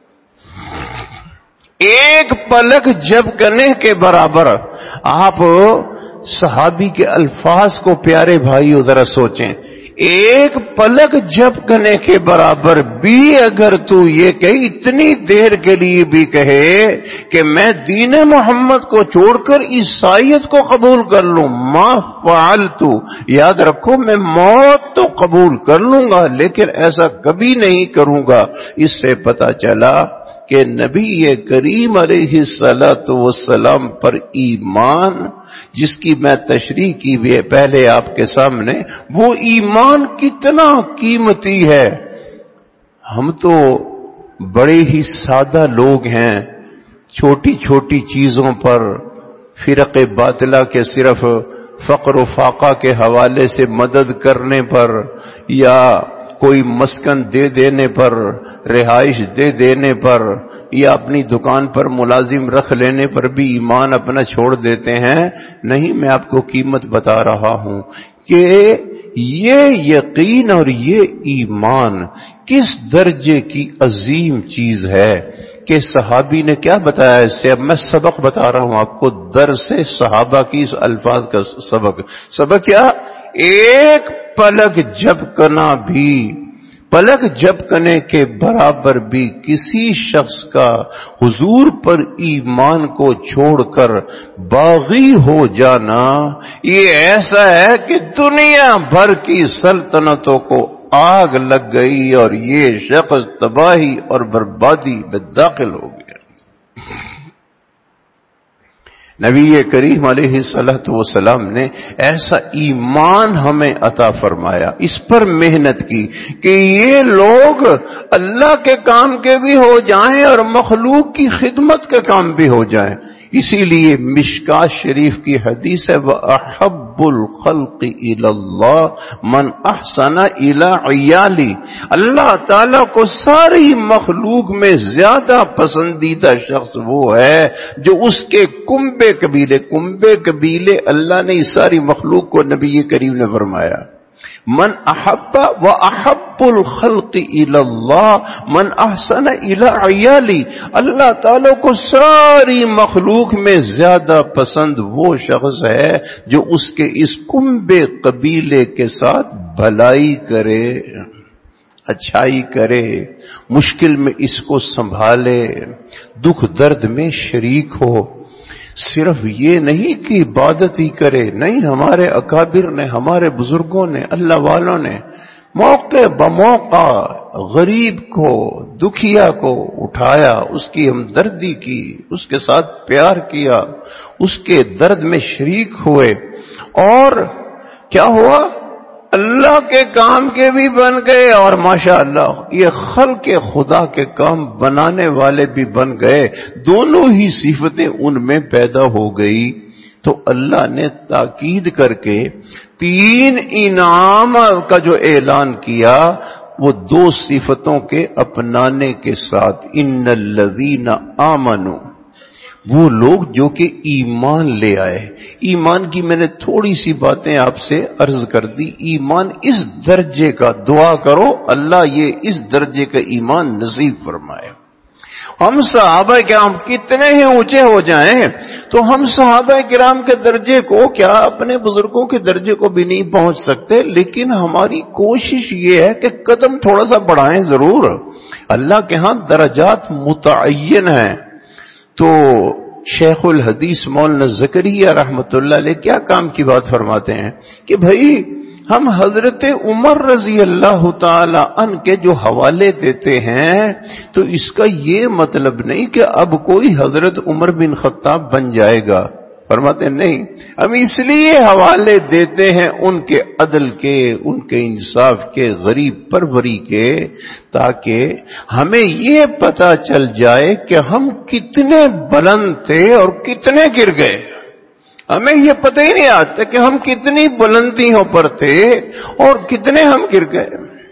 ایک پلک جھپکنے کے برابر۔ آپ صحابی کے الفاظ کو پیارے بھائیو ذرا سوچیں، ایک پلک جھپکنے کے برابر بھی اگر تو یہ کہے، اتنی دیر کے لیے بھی کہے کہ میں دین محمد کو چھوڑ کر عیسائیت کو قبول کر لوں، ما فعلتو، یاد رکھو میں موت تو قبول کر لوں گا لیکن ایسا کبھی نہیں کروں گا۔ اس سے پتہ چلا کہ نبی کریم علیہ الصلوۃ والسلام پر ایمان، جس کی میں تشریح کی بھی ہے پہلے آپ کے سامنے، وہ ایمان کتنا قیمتی ہے۔ ہم تو بڑے ہی سادہ لوگ ہیں، چھوٹی چھوٹی چیزوں پر فرق باطلہ کے صرف فقر و فاقہ کے حوالے سے مدد کرنے پر، یا کوئی مسکن دے دینے پر، رہائش دے دینے پر، یا اپنی دکان پر ملازم رکھ لینے پر بھی ایمان اپنا چھوڑ دیتے ہیں۔ نہیں، میں آپ کو قیمت بتا رہا ہوں کہ یہ یقین اور یہ ایمان کس درجے کی عظیم چیز ہے کہ صحابی نے کیا بتایا۔ اس سے اب میں سبق بتا رہا ہوں آپ کو، درس صحابہ کی اس الفاظ کا سبق کیا؟ ایک پلک جھپکنا بھی، پلک جھپکنے کے برابر بھی کسی شخص کا حضور پر ایمان کو چھوڑ کر باغی ہو جانا، یہ ایسا ہے کہ دنیا بھر کی سلطنتوں کو آگ لگ گئی اور یہ شخص تباہی اور بربادی میں داخل ہو گیا۔ نبی کریم علیہ الصلوۃ والسلام نے ایسا ایمان ہمیں عطا فرمایا، اس پر محنت کی کہ یہ لوگ اللہ کے کام کے بھی ہو جائیں اور مخلوق کی خدمت کے کام بھی ہو جائیں۔ اسی لیے مشکاۃ شریف کی حدیث ہے، وَأَحَبُّ الْخَلْقِ إِلَى اللَّهِ مَنْ أَحْسَنَ إِلَى عِيَالِهِ، اللہ تعالیٰ کو ساری مخلوق میں زیادہ پسندیدہ شخص وہ ہے جو اس کے کنبے قبیلے اللہ نے اس ساری مخلوق کو نبی کریم نے فرمایا، من احب و احب الخلق الی اللہ من احسن الی عیالی، اللہ تعالیٰ کو ساری مخلوق میں زیادہ پسند وہ شخص ہے جو اس کے اس کنبے قبیلے کے ساتھ بھلائی کرے، اچھائی کرے، مشکل میں اس کو سنبھالے، دکھ درد میں شریک ہو۔ صرف یہ نہیں کہ عبادت ہی کرے، نہیں، ہمارے اکابر نے، ہمارے بزرگوں نے، اللہ والوں نے موقع بموقع غریب کو، دکھیا کو اٹھایا، اس کی ہمدردی کی، اس کے ساتھ پیار کیا، اس کے درد میں شریک ہوئے، اور کیا ہوا؟ اللہ کے کام کے بھی بن گئے اور ماشاءاللہ یہ خلق خدا کے کام بنانے والے بھی بن گئے، دونوں ہی صفتیں ان میں پیدا ہو گئی۔ تو اللہ نے تاکید کر کے 3 انعام کا جو اعلان کیا وہ 2 صفتوں کے اپنانے کے ساتھ، ان الذین آمنوا، وہ لوگ جو کہ ایمان لے آئے۔ ایمان کی میں نے تھوڑی سی باتیں آپ سے عرض کر دی۔ ایمان اس درجے کا، دعا کرو اللہ یہ اس درجے کا ایمان نصیب فرمائے۔ ہم صحابہ کرام کتنے ہی اونچے ہو جائیں تو ہم صحابہ کرام کے درجے کو کیا اپنے بزرگوں کے درجے کو بھی نہیں پہنچ سکتے، لیکن ہماری کوشش یہ ہے کہ قدم تھوڑا سا بڑھائیں ضرور. اللہ کے ہاں درجات متعین ہیں. تو شیخ الحدیث مولانا زکریا رحمت اللہ علیہ کیا کام کی بات فرماتے ہیں کہ بھائی ہم حضرت عمر رضی اللہ تعالی عنہ کے جو حوالے دیتے ہیں تو اس کا یہ مطلب نہیں کہ اب کوئی حضرت عمر بن خطاب بن جائے گا. فرماتے نہیں، ہم اس لیے حوالے دیتے ہیں ان کے عدل کے، ان کے انصاف کے، غریب پروری کے، تاکہ ہمیں یہ پتا چل جائے کہ ہم کتنے بلند تھے اور کتنے گر گئے. ہمیں یہ پتہ ہی نہیں آتا کہ ہم کتنی بلندیوں پر تھے اور کتنے ہم گر گئے.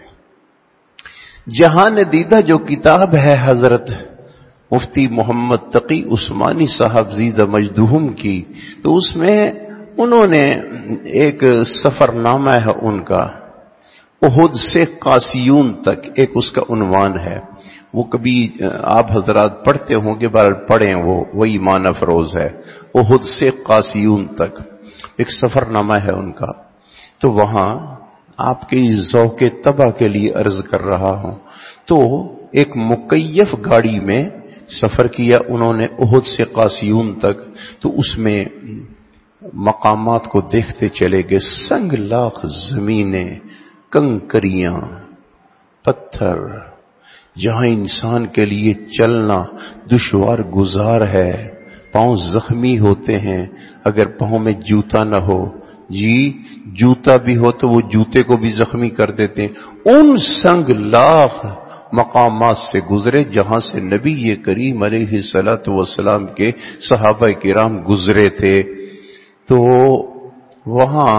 جہان دیدہ جو کتاب ہے حضرت مفتی محمد تقی عثمانی صاحب زیدہ مجدہم کی، تو اس میں انہوں نے ایک سفر نامہ ہے ان کا، احد سے قاسیون تک ایک اس کا عنوان ہے. وہ کبھی آپ حضرات پڑھتے ہوں گے، بہرحال پڑھیں، وہ ایمان افروز ہے. احد سے قاسیون تک ایک سفر نامہ ہے ان کا. تو وہاں آپ کے ذوق طبع کے لیے عرض کر رہا ہوں، تو ایک مکیف گاڑی میں سفر کیا انہوں نے احد سے قاسیون تک. تو اس میں مقامات کو دیکھتے چلے گئے، سنگ لاخ زمینیں، کنکریاں، پتھر، جہاں انسان کے لیے چلنا دشوار گزار ہے، پاؤں زخمی ہوتے ہیں اگر پاؤں میں جوتا نہ ہو. جی جوتا بھی ہو تو وہ جوتے کو بھی زخمی کر دیتے ہیں. ان سنگ لاخ مقامات سے گزرے جہاں سے نبی کریم علیہ الصلوۃ والسلام کے صحابہ کرام گزرے تھے. تو وہاں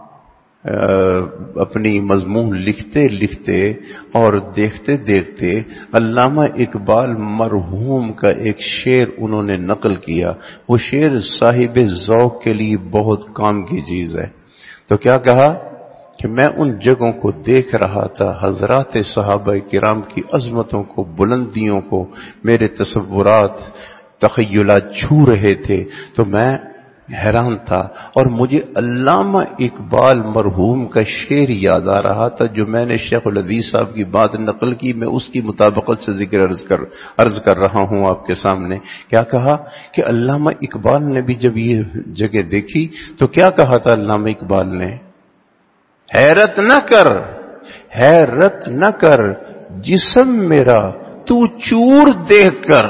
اپنی مضمون لکھتے لکھتے اور دیکھتے دیکھتے علامہ اقبال مرحوم کا ایک شعر انہوں نے نقل کیا. وہ شعر صاحب ذوق کے لیے بہت کام کی چیز ہے. تو کیا کہا کہ میں ان جگہوں کو دیکھ رہا تھا، حضرات صحابہ کرام کی عظمتوں کو، بلندیوں کو میرے تصورات تخیلات چھو رہے تھے، تو میں حیران تھا. اور مجھے علامہ اقبال مرحوم کا شعر یاد آ رہا تھا جو میں نے شیخ الحدیث صاحب کی بات نقل کی، میں اس کی مطابقت سے ذکر عرض کر رہا ہوں آپ کے سامنے. کیا کہا کہ علامہ اقبال نے بھی جب یہ جگہ دیکھی تو کیا کہا تھا علامہ اقبال نے؟ حیرت نہ کر، حیرت نہ کر جسم میرا تو چور دیکھ کر.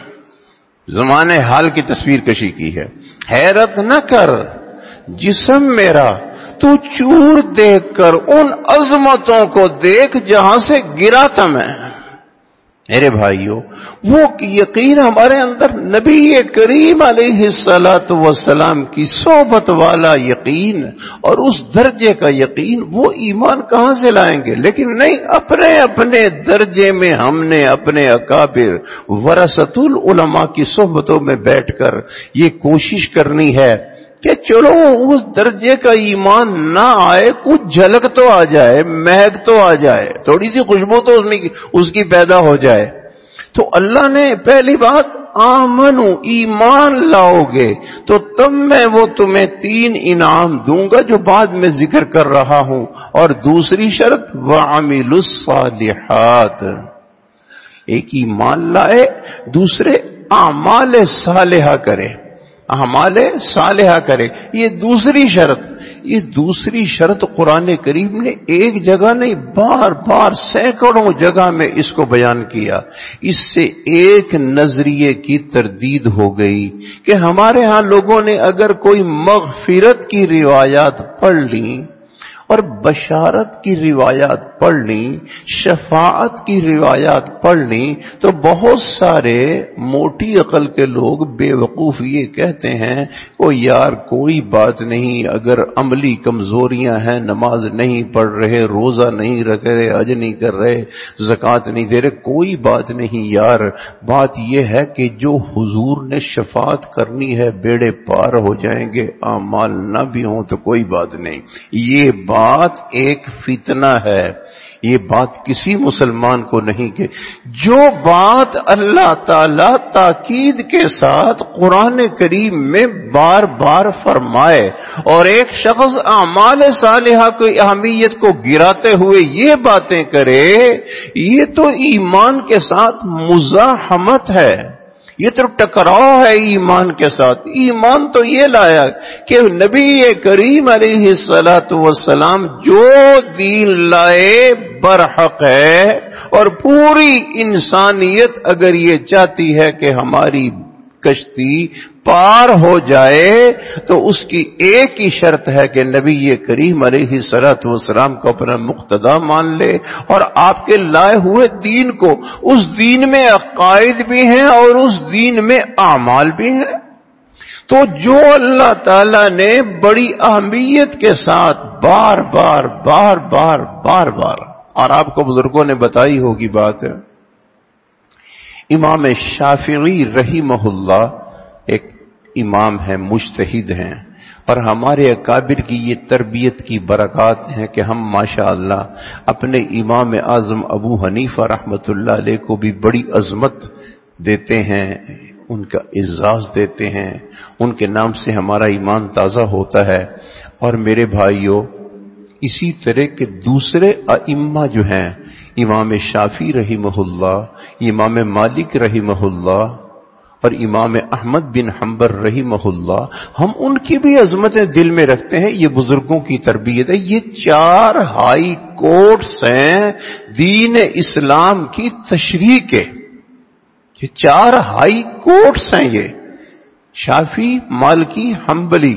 زمانے حال کی تصویر کشی کی ہے. حیرت نہ کر جسم میرا تو چور دیکھ کر ان عظمتوں کو دیکھ جہاں سے گرا تھا میں. میرے بھائیوں، وہ یقین ہمارے اندر نبی کریم علیہ الصلوۃ والسلام کی صحبت والا یقین اور اس درجے کا یقین، وہ ایمان کہاں سے لائیں گے؟ لیکن نہیں، اپنے اپنے درجے میں ہم نے اپنے اکابر ورثۃ العلماء کی صحبتوں میں بیٹھ کر یہ کوشش کرنی ہے کہ چلو اس درجے کا ایمان نہ آئے، کچھ جھلک تو آ جائے، مہک تو آ جائے، تھوڑی سی خوشبو تو اس کی پیدا ہو جائے. تو اللہ نے پہلی بات آمنو، ایمان لاؤ گے تو تب میں وہ تمہیں 3 انعام دوں گا جو بعد میں ذکر کر رہا ہوں. اور دوسری شرط وَعَمِلُوا الصَّالِحَاتِ، ایک ایمان لائے، دوسرے اعمال صالحہ کرے، اعمال صالحہ کرے. یہ دوسری شرط. یہ دوسری شرط قرآن کریم نے ایک جگہ نہیں، بار بار سینکڑوں جگہ میں اس کو بیان کیا. اس سے ایک نظریے کی تردید ہو گئی کہ ہمارے ہاں لوگوں نے اگر کوئی مغفرت کی روایات پڑھ لیں اور بشارت کی روایات پڑھ لیں، شفاعت کی روایات پڑھ لیں، تو بہت سارے موٹی عقل کے لوگ بے وقوف یہ کہتے ہیں او یار کوئی بات نہیں، اگر عملی کمزوریاں ہیں، نماز نہیں پڑھ رہے، روزہ نہیں رکھ رہے، حج نہیں کر رہے، زکوٰۃ نہیں دے رہے، کوئی بات نہیں یار، بات یہ ہے کہ جو حضور نے شفاعت کرنی ہے بیڑے پار ہو جائیں گے، اعمال نہ بھی ہوں تو کوئی بات نہیں. یہ بات ایک فتنہ ہے. یہ بات کسی مسلمان کو نہیں کہ جو بات اللہ تعالی تاکید کے ساتھ قرآن کریم میں بار بار فرمائے اور ایک شخص اعمال صالحہ کی اہمیت کو گراتے ہوئے یہ باتیں کرے، یہ تو ایمان کے ساتھ مزاحمت ہے، یہ تو ٹکراؤ ہے ایمان کے ساتھ۔ ایمان تو یہ لایا کہ نبی کریم علیہ الصلوۃ والسلام جو دین لائے برحق ہے، اور پوری انسانیت اگر یہ چاہتی ہے کہ ہماری کشتی پار ہو جائے تو اس کی ایک ہی شرط ہے کہ نبی کریم علیہ الصلوۃ والسلام کو اپنا مقتدا مان لے، اور آپ کے لائے ہوئے دین کو، اس دین میں عقائد بھی ہیں اور اس دین میں اعمال بھی ہیں۔ تو جو اللہ تعالی نے بڑی اہمیت کے ساتھ بار بار بار بار بار بار، اور آپ کو بزرگوں نے بتائی ہوگی بات ہے، امام شافعی رحمہ اللہ ایک امام ہیں، مجتہد ہیں، اور ہمارے اکابر کی یہ تربیت کی برکات ہیں کہ ہم ماشاءاللہ اپنے امام اعظم ابو حنیفہ رحمۃ اللہ علیہ کو بھی بڑی عظمت دیتے ہیں، ان کا اعزاز دیتے ہیں، ان کے نام سے ہمارا ایمان تازہ ہوتا ہے۔ اور میرے بھائیوں، اسی طرح کے دوسرے ائمہ جو ہیں، امام شافعی رحمہ اللہ، امام مالک رحمہ اللہ اور امام احمد بن حنبل رحمہ اللہ، ہم ان کی بھی عظمتیں دل میں رکھتے ہیں۔ یہ بزرگوں کی تربیت ہے۔ یہ 4 ہائی کورٹس ہیں دین اسلام کی تشریح کے، یہ 4 ہائی کورٹس ہیں، یہ شافعی، مالکی، حنبلی،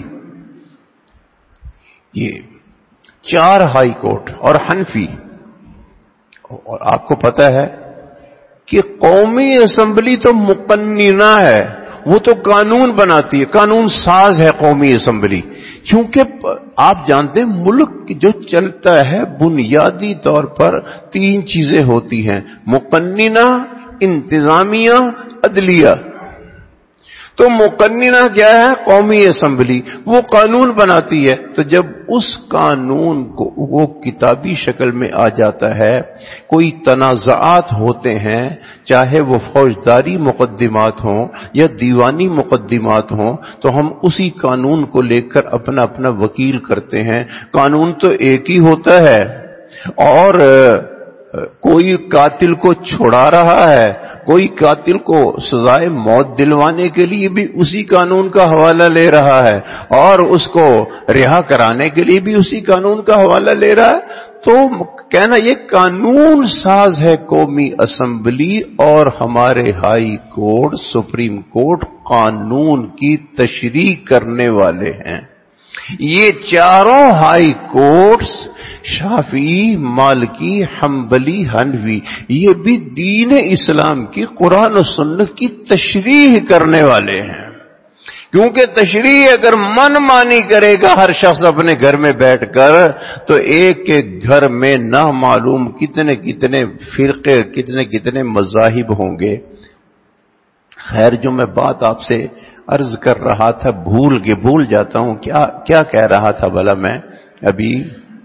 یہ 4 ہائی کورٹ اور حنفی۔ اور آپ کو پتہ ہے کہ قومی اسمبلی تو مقننہ ہے، وہ تو قانون بناتی ہے، قانون ساز ہے قومی اسمبلی، کیونکہ آپ جانتے ہیں ملک جو چلتا ہے بنیادی طور پر 3 چیزیں ہوتی ہیں، مقننہ، انتظامیہ، عدلیہ۔ تو مقننہ کیا ہے؟ قومی اسمبلی، وہ قانون بناتی ہے۔ تو جب اس قانون کو وہ کتابی شکل میں آ جاتا ہے، کوئی تنازعات ہوتے ہیں، چاہے وہ فوجداری مقدمات ہوں یا دیوانی مقدمات ہوں، تو ہم اسی قانون کو لے کر اپنا اپنا وکیل کرتے ہیں۔ قانون تو ایک ہی ہوتا ہے، اور کوئی قاتل کو چھڑا رہا ہے، کوئی قاتل کو سزائے موت دلوانے کے لیے بھی اسی قانون کا حوالہ لے رہا ہے، اور اس کو رہا کرانے کے لیے بھی اسی قانون کا حوالہ لے رہا ہے۔ تو کہنا یہ قانون ساز ہے قومی اسمبلی، اور ہمارے ہائی کورٹ، سپریم کورٹ قانون کی تشریح کرنے والے ہیں۔ یہ 4 ہائی کورٹس، شافعی، مالکی، حنبلی، حنفی، یہ بھی دین اسلام کی قرآن و سنت کی تشریح کرنے والے ہیں۔ کیونکہ تشریح اگر من مانی کرے گا ہر شخص اپنے گھر میں بیٹھ کر، تو ایک کے گھر میں نہ معلوم کتنے کتنے فرقے، کتنے کتنے مذاہب ہوں گے۔ خیر، جو میں بات آپ سے عرض کر رہا تھا بھول جاتا ہوں، کیا کہہ رہا تھا بھلا میں ابھی؟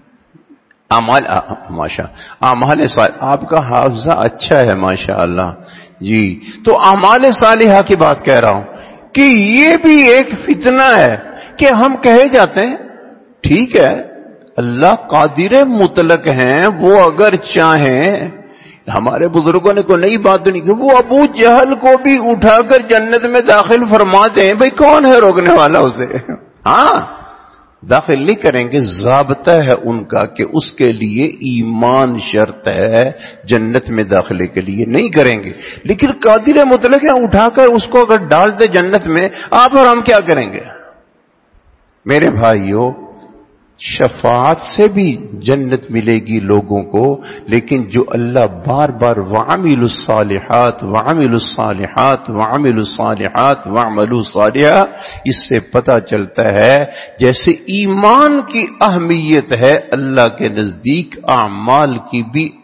اعمال صالحہ۔ آپ کا حافظہ اچھا ہے ماشاءاللہ جی۔ تو اعمال صالحہ کی بات کہہ رہا ہوں کہ یہ بھی ایک فتنہ ہے کہ ہم کہے جاتے ہیں ٹھیک ہے اللہ قادر مطلق ہیں، وہ اگر چاہیں، ہمارے بزرگوں نے کوئی نئی بات نہیں کی، وہ ابو جہل کو بھی اٹھا کر جنت میں داخل فرما دیں، بھئی کون ہے روکنے والا اسے؟ ہاں، داخل نہیں کریں گے، ضابطہ ہے ان کا کہ اس کے لیے ایمان شرط ہے، جنت میں داخلے کے لیے نہیں کریں گے۔ لیکن قادر مطلق ہے، اٹھا کر اس کو اگر ڈال دے جنت میں، آپ اور ہم کیا کریں گے؟ میرے بھائیوں، شفاعت سے بھی جنت ملے گی لوگوں کو، لیکن جو اللہ بار بار وَعَمِلُوا الصَّالِحَاتِ وَعَمِلُوا الصَّالِحَاتِ وَعَمِلُوا الصَّالِحَاتِ وَعَمَلُوا الصَّالِحَاتِ، اس سے پتہ چلتا ہے جیسے ایمان کی اہمیت ہے، اللہ کے نزدیک اعمال کی بھی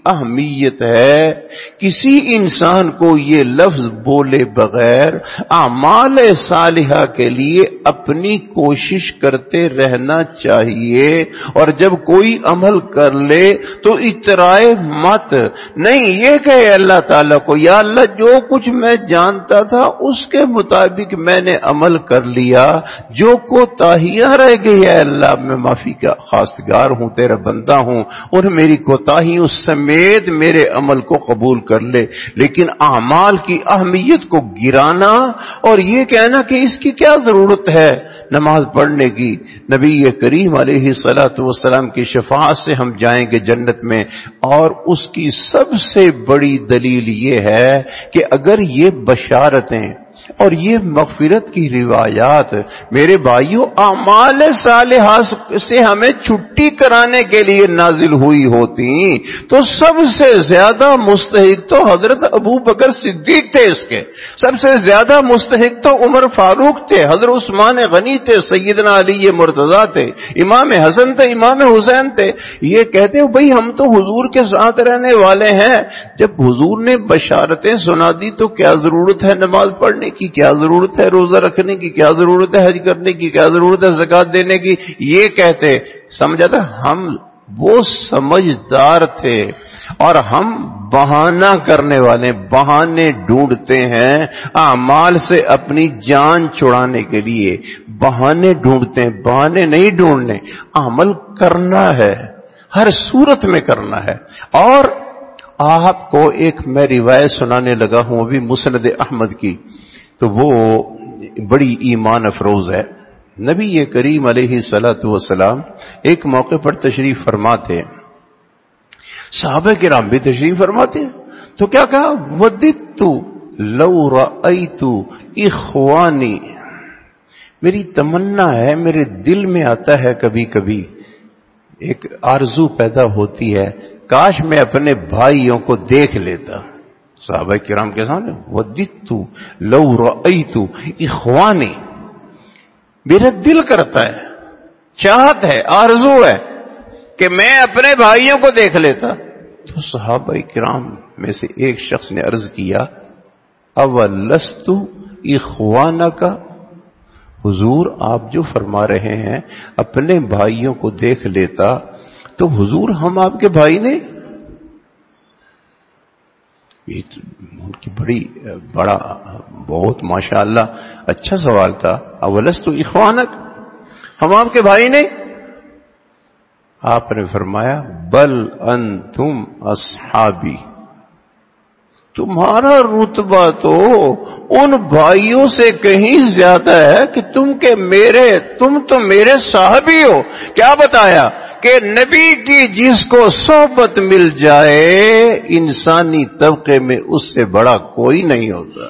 اہمیت ہے. کسی انسان کو یہ لفظ بولے بغیر اعمال صالحہ کے لیے اپنی کوشش کرتے رہنا چاہیے. اور جب کوئی عمل کر لے تو اترائے مت. نہیں یہ کہے اللہ تعالیٰ کو یا اللہ جو کچھ میں جانتا تھا اس کے مطابق میں نے عمل کر لیا, جو کوتاہیاں رہ گئی ہے اللہ میں معافی کا خواستگار ہوں, تیرا بندہ ہوں, اور میری کوتاہیوں سمیت میرے عمل کو قبول کر لے. لیکن اعمال کی اہمیت کو گرانا اور یہ کہنا کہ اس کی کیا ضرورت ہے نماز پڑھنے کی, نبی کریم علیہ الصلوۃ والسلام کی شفاعت سے ہم جائیں گے جنت میں. اور اس کی سب سے بڑی دلیل یہ ہے کہ اگر یہ بشارتیں اور یہ مغفرت کی روایات میرے بھائیوں اعمال صالحہ سے ہمیں چھٹی کرانے کے لیے نازل ہوئی ہوتی تو سب سے زیادہ مستحق تو حضرت ابو بکر صدیق تھے, اس کے سب سے زیادہ مستحق تو عمر فاروق تھے, حضرت عثمان غنی تھے, سیدنا علی مرتضیٰ تھے, امام حسن تھے, امام حسین تھے. یہ کہتے ہیں بھئی ہم تو حضور کے ساتھ رہنے والے ہیں. جب حضور نے بشارتیں سنا دی تو کیا ضرورت ہے نماز پڑھنے کی, کیا ضرورت ہے روزہ رکھنے کی, کیا ضرورت ہے حج کرنے کی, کیا ضرورت ہے زکات دینے کی. یہ کہتے سمجھا تھا ہم وہ سمجھدار تھے اور ہم بہانہ کرنے والے, بہانے ڈھونڈتے ہیں اعمال سے اپنی جان چھڑانے کے لیے. بہانے ڈھونڈتے ہیں, بہانے نہیں ڈھونڈنے, عمل کرنا ہے, ہر صورت میں کرنا ہے. اور آپ کو ایک میں روایت سنانے لگا ہوں ابھی مسند احمد کی, تو وہ بڑی ایمان افروز ہے. نبی کریم علیہ الصلوۃ والسلام ایک موقع پر تشریف فرما تھے, صحابہ کرام بھی تشریف فرماتے ہیں, تو کیا کہا وددت لو رأیت اخوانی, میری تمنا ہے, میرے دل میں آتا ہے کبھی کبھی ایک آرزو پیدا ہوتی ہے کاش میں اپنے بھائیوں کو دیکھ لیتا. صحابہ کرام کے سامنے وددت لو رأیت اخوانی, میرا دل کرتا ہے, چاہت ہے, آرزو ہے کہ میں اپنے بھائیوں کو دیکھ لیتا. تو صحابہ کرام میں سے ایک شخص نے عرض کیا اولست اخوانک, حضور آپ جو فرما رہے ہیں اپنے بھائیوں کو دیکھ لیتا, تو حضور ہم آپ کے بھائی نہیں؟ یہ ان کی بڑا بہت ماشاءاللہ اچھا سوال تھا. اولست اخوانک, ہم آپ کے بھائی نہیں؟ آپ نے فرمایا بل انتم اصحابی, تمہارا رتبہ تو ان بھائیوں سے کہیں زیادہ ہے کہ تم تو میرے صحابی ہو. کیا بتایا کہ نبی کی جس کو صحبت مل جائے انسانی طبقے میں اس سے بڑا کوئی نہیں ہوتا.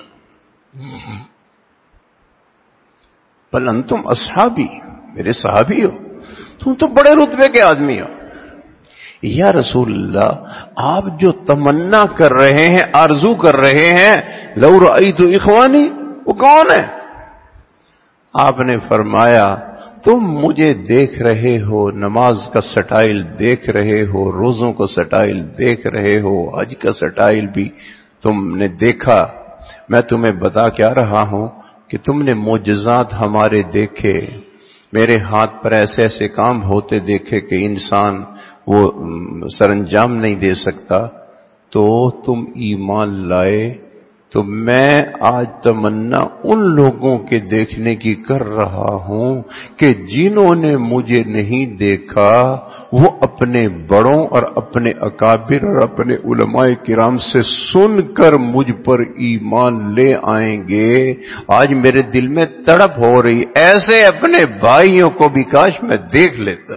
بل انتم اصحابی, میرے صحابی ہو, تم تو بڑے رتبے کے آدمی ہو. یا رسول اللہ آپ جو تمنا کر رہے ہیں, آرزو کر رہے ہیں لو رأیت اخوانی, وہ کون ہے؟ آپ نے فرمایا تم مجھے دیکھ رہے ہو, نماز کا سٹائل دیکھ رہے ہو, روزوں کا سٹائل دیکھ رہے ہو, حج کا سٹائل بھی تم نے دیکھا. میں تمہیں بتا کیا رہا ہوں کہ تم نے معجزات ہمارے دیکھے, میرے ہاتھ پر ایسے ایسے کام ہوتے دیکھے کہ انسان وہ سر انجام نہیں دے سکتا, تو تم ایمان لائے. تو میں آج تمنا ان لوگوں کے دیکھنے کی کر رہا ہوں کہ جنہوں نے مجھے نہیں دیکھا وہ اپنے بڑوں اور اپنے اکابر اور اپنے علماء کرام سے سن کر مجھ پر ایمان لے آئیں گے. آج میرے دل میں تڑپ ہو رہی, ایسے اپنے بھائیوں کو بھی کاش میں دیکھ لیتا.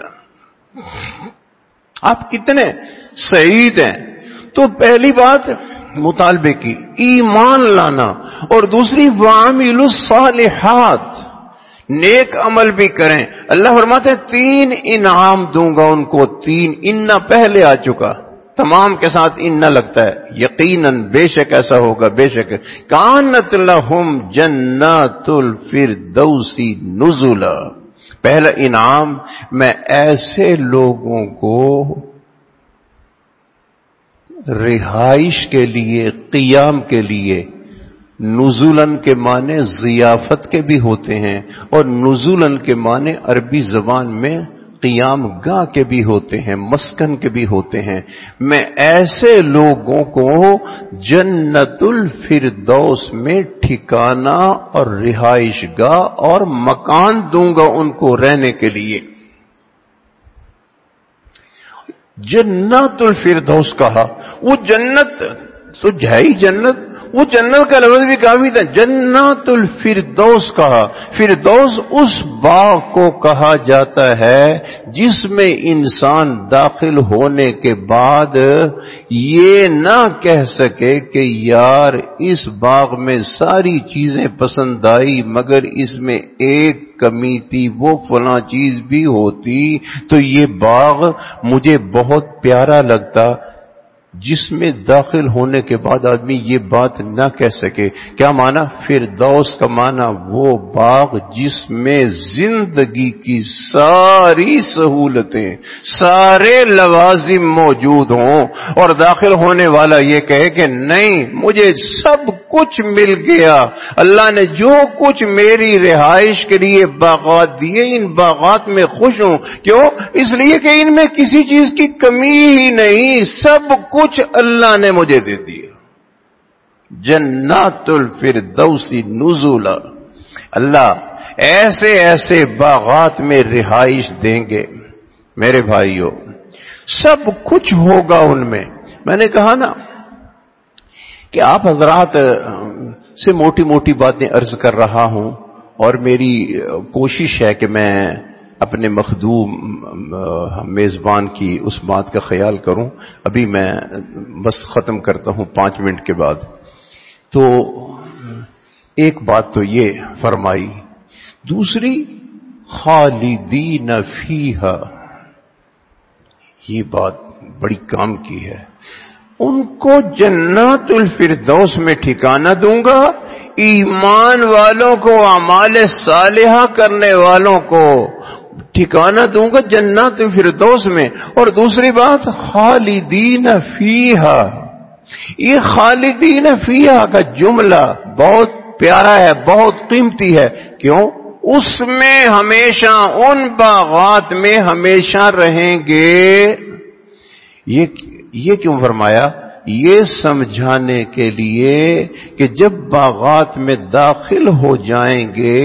آپ کتنے سعید ہیں. تو پہلی بات مطالبے کی ایمان لانا, اور دوسری وعاملوا الصالحات, نیک عمل بھی کریں. اللہ فرماتے ہیں 3 انعام دوں گا ان کو. 3 ان پہلے آ چکا, تمام کے ساتھ ان لگتا ہے, یقیناً بے شک ایسا ہوگا, بے شک. کانت لہم جنات الفردوس نزلا, پہلا انعام میں ایسے لوگوں کو رہائش کے لیے، قیام کے لیے. نزولن کے معنی ضیافت کے بھی ہوتے ہیں، اور نزولن کے معنی عربی زبان میں قیام گاہ کے بھی ہوتے ہیں، مسکن کے بھی ہوتے ہیں. میں ایسے لوگوں کو جنت الفردوس میں ٹھکانہ اور رہائش گاہ اور مکان دوں گا ان کو رہنے کے لیے. جنت الفردوس کہا، وہ جنت تو ہے ہی جنت، وہ جنت کا لفظ بھی کافی تھا. جنت الفردوس کہا. فردوس اس باغ کو کہا جاتا ہے جس میں انسان داخل ہونے کے بعد یہ نہ کہہ سکے کہ یار اس باغ میں ساری چیزیں پسند آئی مگر اس میں ایک کمی تھی، وہ فلاں چیز بھی ہوتی تو یہ باغ مجھے بہت پیارا لگتا. جس میں داخل ہونے کے بعد آدمی یہ بات نہ کہہ سکے. کیا معنی؟ فردوس کا معنی وہ باغ جس میں زندگی کی ساری سہولتیں، سارے لوازم موجود ہوں، اور داخل ہونے والا یہ کہے کہ نہیں مجھے سب کچھ مل گیا، اللہ نے جو کچھ میری رہائش کے لیے باغات دیے، ان باغات میں خوش ہوں. کیوں؟ اس لیے کہ ان میں کسی چیز کی کمی ہی نہیں، سب کچھ اللہ نے مجھے دے دیا. جنات الفردوس نزولا. اللہ ایسے ایسے باغات میں رہائش دیں گے میرے بھائیوں، سب کچھ ہوگا ان میں. میں نے کہا نا کہ آپ حضرات سے موٹی موٹی باتیں عرض کر رہا ہوں، اور میری کوشش ہے کہ میں اپنے مخدوم میزبان کی اس بات کا خیال کروں. ابھی میں بس ختم کرتا ہوں 5 منٹ کے بعد. تو ایک بات تو یہ فرمائی، دوسری خالدین فیہا، یہ بات بڑی کام کی ہے. ان کو جنات الفردوس میں ٹھکانہ دوں گا، ایمان والوں کو، اعمال صالحہ کرنے والوں کو ٹھکانہ دوں گا جنات الفردوس میں. اور دوسری بات خالدین فیہا. یہ خالدین فیہا کا جملہ بہت پیارا ہے، بہت قیمتی ہے. کیوں؟ اس میں ہمیشہ، ان باغات میں ہمیشہ رہیں گے. یہ کیوں فرمایا؟ یہ سمجھانے کے لیے کہ جب باغات میں داخل ہو جائیں گے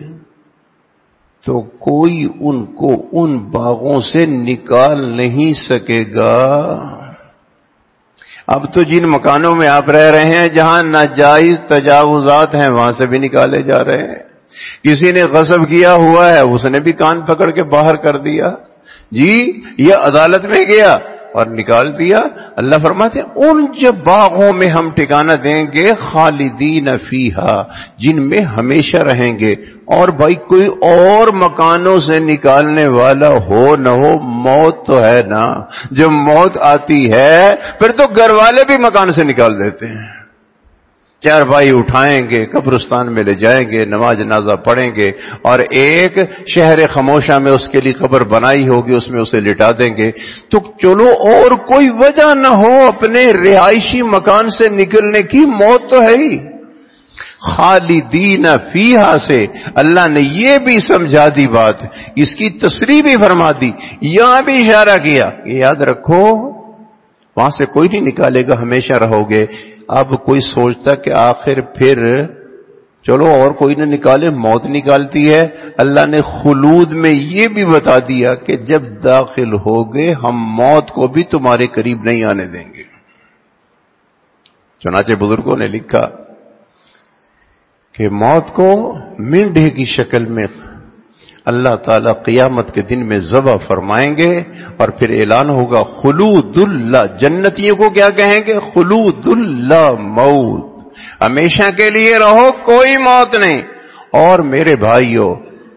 تو کوئی ان کو ان باغوں سے نکال نہیں سکے گا. اب تو جن مکانوں میں آپ رہ رہے ہیں جہاں ناجائز تجاوزات ہیں وہاں سے بھی نکالے جا رہے ہیں. کسی نے غصب کیا ہوا ہے اس نے بھی کان پکڑ کے باہر کر دیا، جی یہ عدالت میں گیا اور نکال دیا. اللہ فرماتے ہیں ان جب باغوں میں ہم ٹھکانہ دیں گے خالدین فیہا، جن میں ہمیشہ رہیں گے. اور بھائی کوئی اور مکانوں سے نکالنے والا ہو نہ ہو، موت تو ہے نا. جب موت آتی ہے پھر تو گھر والے بھی مکان سے نکال دیتے ہیں. 4 بھائی اٹھائیں گے، قبرستان میں لے جائیں گے، نماز جنازہ پڑھیں گے، اور ایک شہر خاموشہ میں اس کے لیے قبر بنائی ہوگی اس میں اسے لٹا دیں گے. تو چلو اور کوئی وجہ نہ ہو اپنے رہائشی مکان سے نکلنے کی، موت تو ہے ہی. خالدین فیہا سے اللہ نے یہ بھی سمجھا دی بات، اس کی تصریح بھی فرما دی، یہاں بھی اشارہ کیا کہ یاد رکھو وہاں سے کوئی نہیں نکالے گا، ہمیشہ رہو گے. اب کوئی سوچتا کہ آخر پھر چلو اور کوئی نہ نکالے، موت نکالتی ہے. اللہ نے خلود میں یہ بھی بتا دیا کہ جب داخل ہوگے ہم موت کو بھی تمہارے قریب نہیں آنے دیں گے. چنانچہ بزرگوں نے لکھا کہ موت کو مینڈھے کی شکل میں اللہ تعالیٰ قیامت کے دن میں ذبح فرمائیں گے، اور پھر اعلان ہوگا خلود اللہ. جنتیوں کو کیا کہیں گے؟ خلود اللہ موت، ہمیشہ کے لیے رہو، کوئی موت نہیں. اور میرے بھائیوں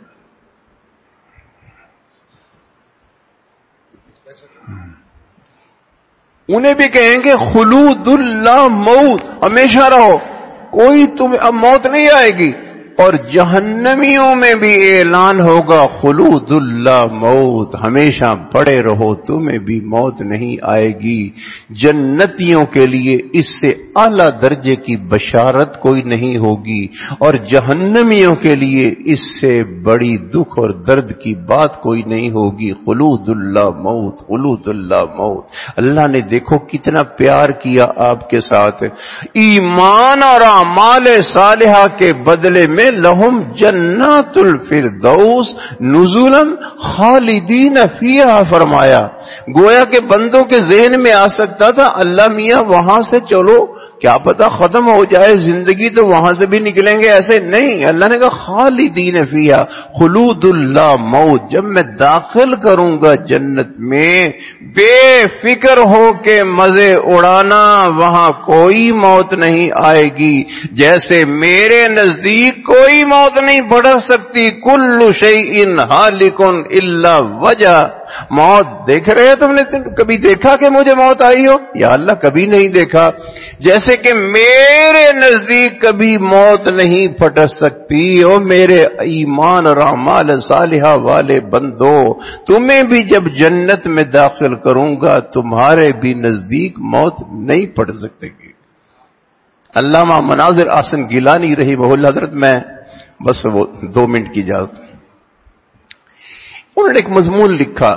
انہیں بھی کہیں گے خلود اللہ موت، ہمیشہ رہو، کوئی تمہیں اب موت نہیں آئے گی، اور جہنمیوں میں بھی اعلان ہوگا خلود اللہ موت، ہمیشہ پڑے رہو، تمہیں بھی موت نہیں آئے گی۔ جنتیوں کے لیے اس سے اعلیٰ درجے کی بشارت کوئی نہیں ہوگی، اور جہنمیوں کے لیے اس سے بڑی دکھ اور درد کی بات کوئی نہیں ہوگی۔ خلود اللہ موت، خلود اللہ موت۔ اللہ نے دیکھو کتنا پیار کیا آپ کے ساتھ۔ ایمان اور اعمال صالحہ کے بدلے میں لہم جنات الفردوس نزلا خالدین فیہا فرمایا۔ گویا کہ بندوں کے ذہن میں آ سکتا تھا اللہ میاں وہاں سے چلو، کیا پتہ ختم ہو جائے زندگی تو وہاں سے بھی نکلیں گے، ایسے نہیں۔ اللہ نے کہا خالدین فیہا، خلود اللہ موت۔ جب میں داخل کروں گا جنت میں، بے فکر ہو کے مزے اڑانا، وہاں کوئی موت نہیں آئے گی۔ جیسے میرے نزدیک کوئی موت نہیں بڑھ سکتی، کل شیء ہالک الا وجہ۔ موت دیکھ رہے تم نے کبھی دیکھا کہ مجھے موت آئی ہو؟ یا اللہ کبھی نہیں دیکھا۔ جیسے کہ میرے نزدیک کبھی موت نہیں پھٹ سکتی، اور میرے ایمان اور اعمال صالحہ والے بندو، تمہیں بھی جب جنت میں داخل کروں گا تمہارے بھی نزدیک موت نہیں پھٹ سکتے گی۔ علامہ مناظر احسن گیلانی رحمہ اللہ، حضرت میں بس وہ 2 منٹ کی اجازت، انہوں نے ایک مضمون لکھا،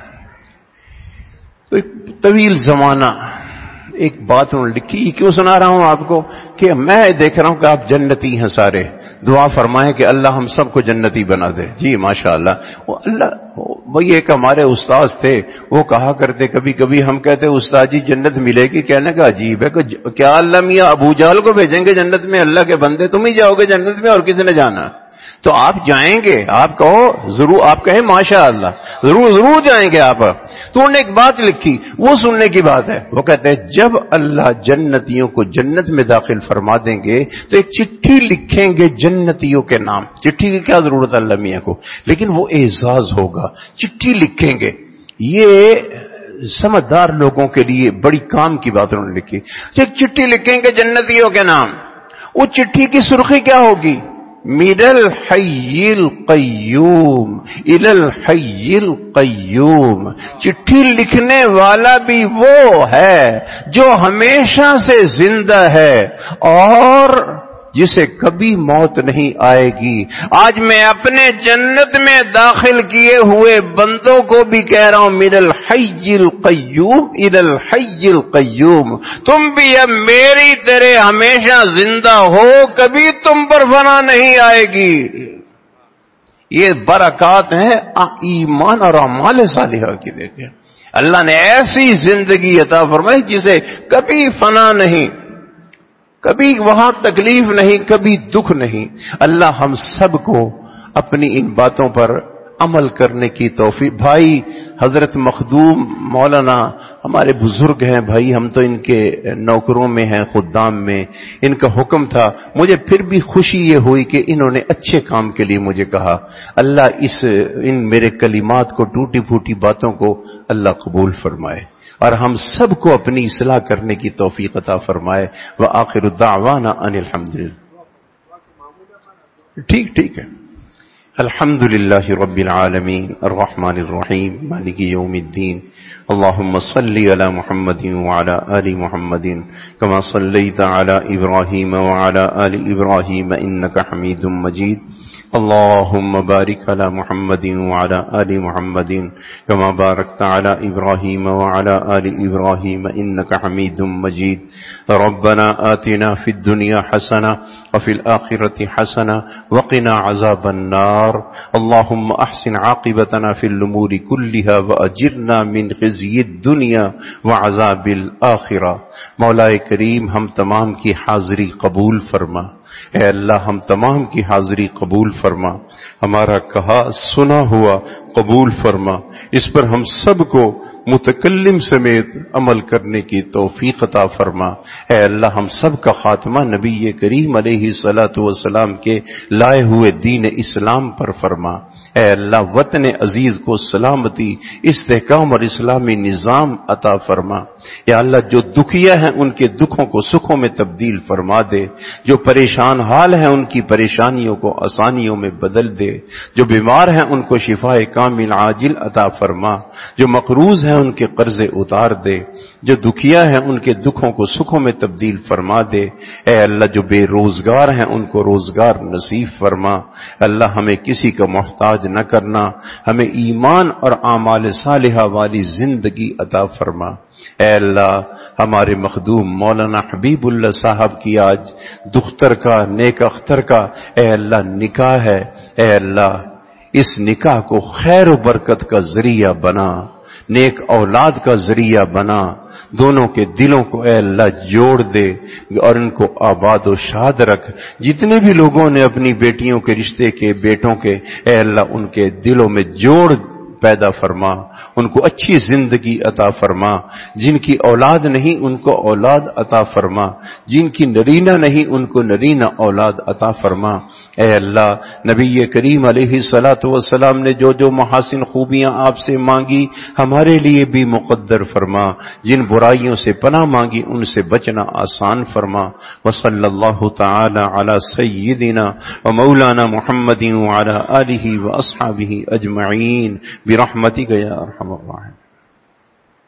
تو ایک طویل زمانہ ایک بات انہوں نے لکھی، یہ کیوں سنا رہا ہوں آپ کو کہ میں دیکھ رہا ہوں کہ آپ جنتی ہیں سارے، دعا فرمائیں کہ اللہ ہم سب کو جنتی بنا دے۔ جی ماشاءاللہ۔ وہ ایک ہمارے استاذ تھے، وہ کہا کرتے کبھی کبھی ہم کہتے استاد جی جنت ملے گی، کہنے کا عجیب ہے کہ کیا اللہ میاں ابو جہل کو بھیجیں گے جنت میں؟ اللہ کے بندے تم ہی جاؤ گے جنت میں اور کسی نے جانا؟ تو آپ جائیں گے، آپ کہو ضرور، آپ کہیں ماشاءاللہ، ضرور جائیں گے آپ۔ تو انہوں نے ایک بات لکھی، وہ سننے کی بات ہے۔ وہ کہتے ہیں جب اللہ جنتیوں کو جنت میں داخل فرما دیں گے تو ایک چٹھی لکھیں گے جنتیوں کے نام۔ چٹھی کی کیا ضرورت ہے اللہ میاں کو، لیکن وہ اعزاز ہوگا، چٹھی لکھیں گے۔ یہ سمجھدار لوگوں کے لیے بڑی کام کی بات انہوں نے لکھی۔ ایک چٹھی لکھیں گے جنتیوں کے نام، وہ چٹھی کی سرخی کیا ہوگی؟ من الحی القیوم الی الحی القیوم۔ چٹھی لکھنے والا بھی وہ ہے جو ہمیشہ سے زندہ ہے اور جسے کبھی موت نہیں آئے گی۔ آج میں اپنے جنت میں داخل کیے ہوئے بندوں کو بھی کہہ رہا ہوں من الحی القیوم الی الحی القیوم، تم بھی اب میری طرح ہمیشہ زندہ ہو، کبھی تم پر فنا نہیں آئے گی۔ یہ برکات ہیں ایمان اور اعمال صالحہ کی۔ دیکھیں اللہ نے ایسی زندگی عطا فرمائی جسے کبھی فنا نہیں، کبھی وہاں تکلیف نہیں، کبھی دکھ نہیں۔ اللہ ہم سب کو اپنی ان باتوں پر عمل کرنے کی توفیق۔ بھائی حضرت مخدوم مولانا ہمارے بزرگ ہیں بھائی، ہم تو ان کے نوکروں میں ہیں، خدام میں، ان کا حکم تھا۔ مجھے پھر بھی خوشی یہ ہوئی کہ انہوں نے اچھے کام کے لیے مجھے کہا۔ اللہ ان میرے کلمات کو، ٹوٹی پھوٹی باتوں کو اللہ قبول فرمائے اور ہم سب کو اپنی اصلاح کرنے کی توفیق عطا فرمائے۔ وآخر دعوانا ان الحمدللہ۔ ٹھیک ہے۔ الحمدللہ رب العالمین الرحمن الرحیم مالک یوم الدین، اللہم صلی علی محمد وعلی آل محمد کما صلیت علی ابراہیم وعلی آل ابراہیم انک حمید مجید، اللہم بارک علی محمد وعلی آل محمد کما بارکت علی ابراہیم وعلی آل ابراہیم انک حمید مجید۔ ربنا آتنا فی الدنیا حسنہ وفی الآخرة حسنہ وقنا عذاب النار، اللہم احسن عاقبتنا فی الامور کلہا واجرنا من خزی الدنیا وعذاب الآخرہ۔ مولا کریم ہم تمام کی حاضری قبول فرما، اے اللہ ہم تمام کی حاضری قبول فرما، ہمارا کہا سنا ہوا قبول فرما، اس پر ہم سب کو متکلم سمیت عمل کرنے کی توفیق عطا فرما۔ اے اللہ ہم سب کا خاتمہ نبی کریم علیہ الصلوۃ والسلام کے لائے ہوئے دین اسلام پر فرما۔ اے اللہ وطن عزیز کو سلامتی، استحکام اور اسلامی نظام عطا فرما۔ یا اللہ جو دکھیا ہیں ان کے دکھوں کو سکھوں میں تبدیل فرما دے، جو پریشان حال ہیں ان کی پریشانیوں کو آسانیوں میں بدل دے، جو بیمار ہیں ان کو شفائے کامل عاجل عطا فرما، جو مقروض ہیں ان کے قرضے اتار دے، جو دکھیا ہیں ان کے دکھوں کو سکھوں میں تبدیل فرما دے۔ اے اللہ جو بے روزگار ہیں ان کو روزگار نصیب فرما۔ اللہ ہمیں کسی کا محتاج نہ کرنا، ہمیں ایمان اور اعمال صالحہ والی زندگی عطا فرما۔ اے اللہ ہمارے مخدوم مولانا حبیب اللہ صاحب کی آج دختر کا نیک اختر کا اے اللہ نکاح ہے، اے اللہ اس نکاح کو خیر و برکت کا ذریعہ بنا، نیک اولاد کا ذریعہ بنا، دونوں کے دلوں کو اے اللہ جوڑ دے اور ان کو آباد و شاد رکھ۔ جتنے بھی لوگوں نے اپنی بیٹیوں کے رشتے کے بیٹوں کے اے اللہ ان کے دلوں میں جوڑ پیدا فرما، ان کو اچھی زندگی عطا فرما، جن کی اولاد نہیں ان کو اولاد عطا فرما، جن کی نرینہ نہیں ان کو نرینہ اولاد عطا فرما۔ اے اللہ نبی کریم علیہ الصلوۃ والسلام نے جو جو محاسن خوبیاں آپ سے مانگی ہمارے لیے بھی مقدر فرما، جن برائیوں سے پناہ مانگی ان سے بچنا آسان فرما۔ وصلی اللہ تعالی علی سیدنا و مولانا محمد وعلی آلہ واصحابہ اجمعین برحمتک یا ارحم الراحمین۔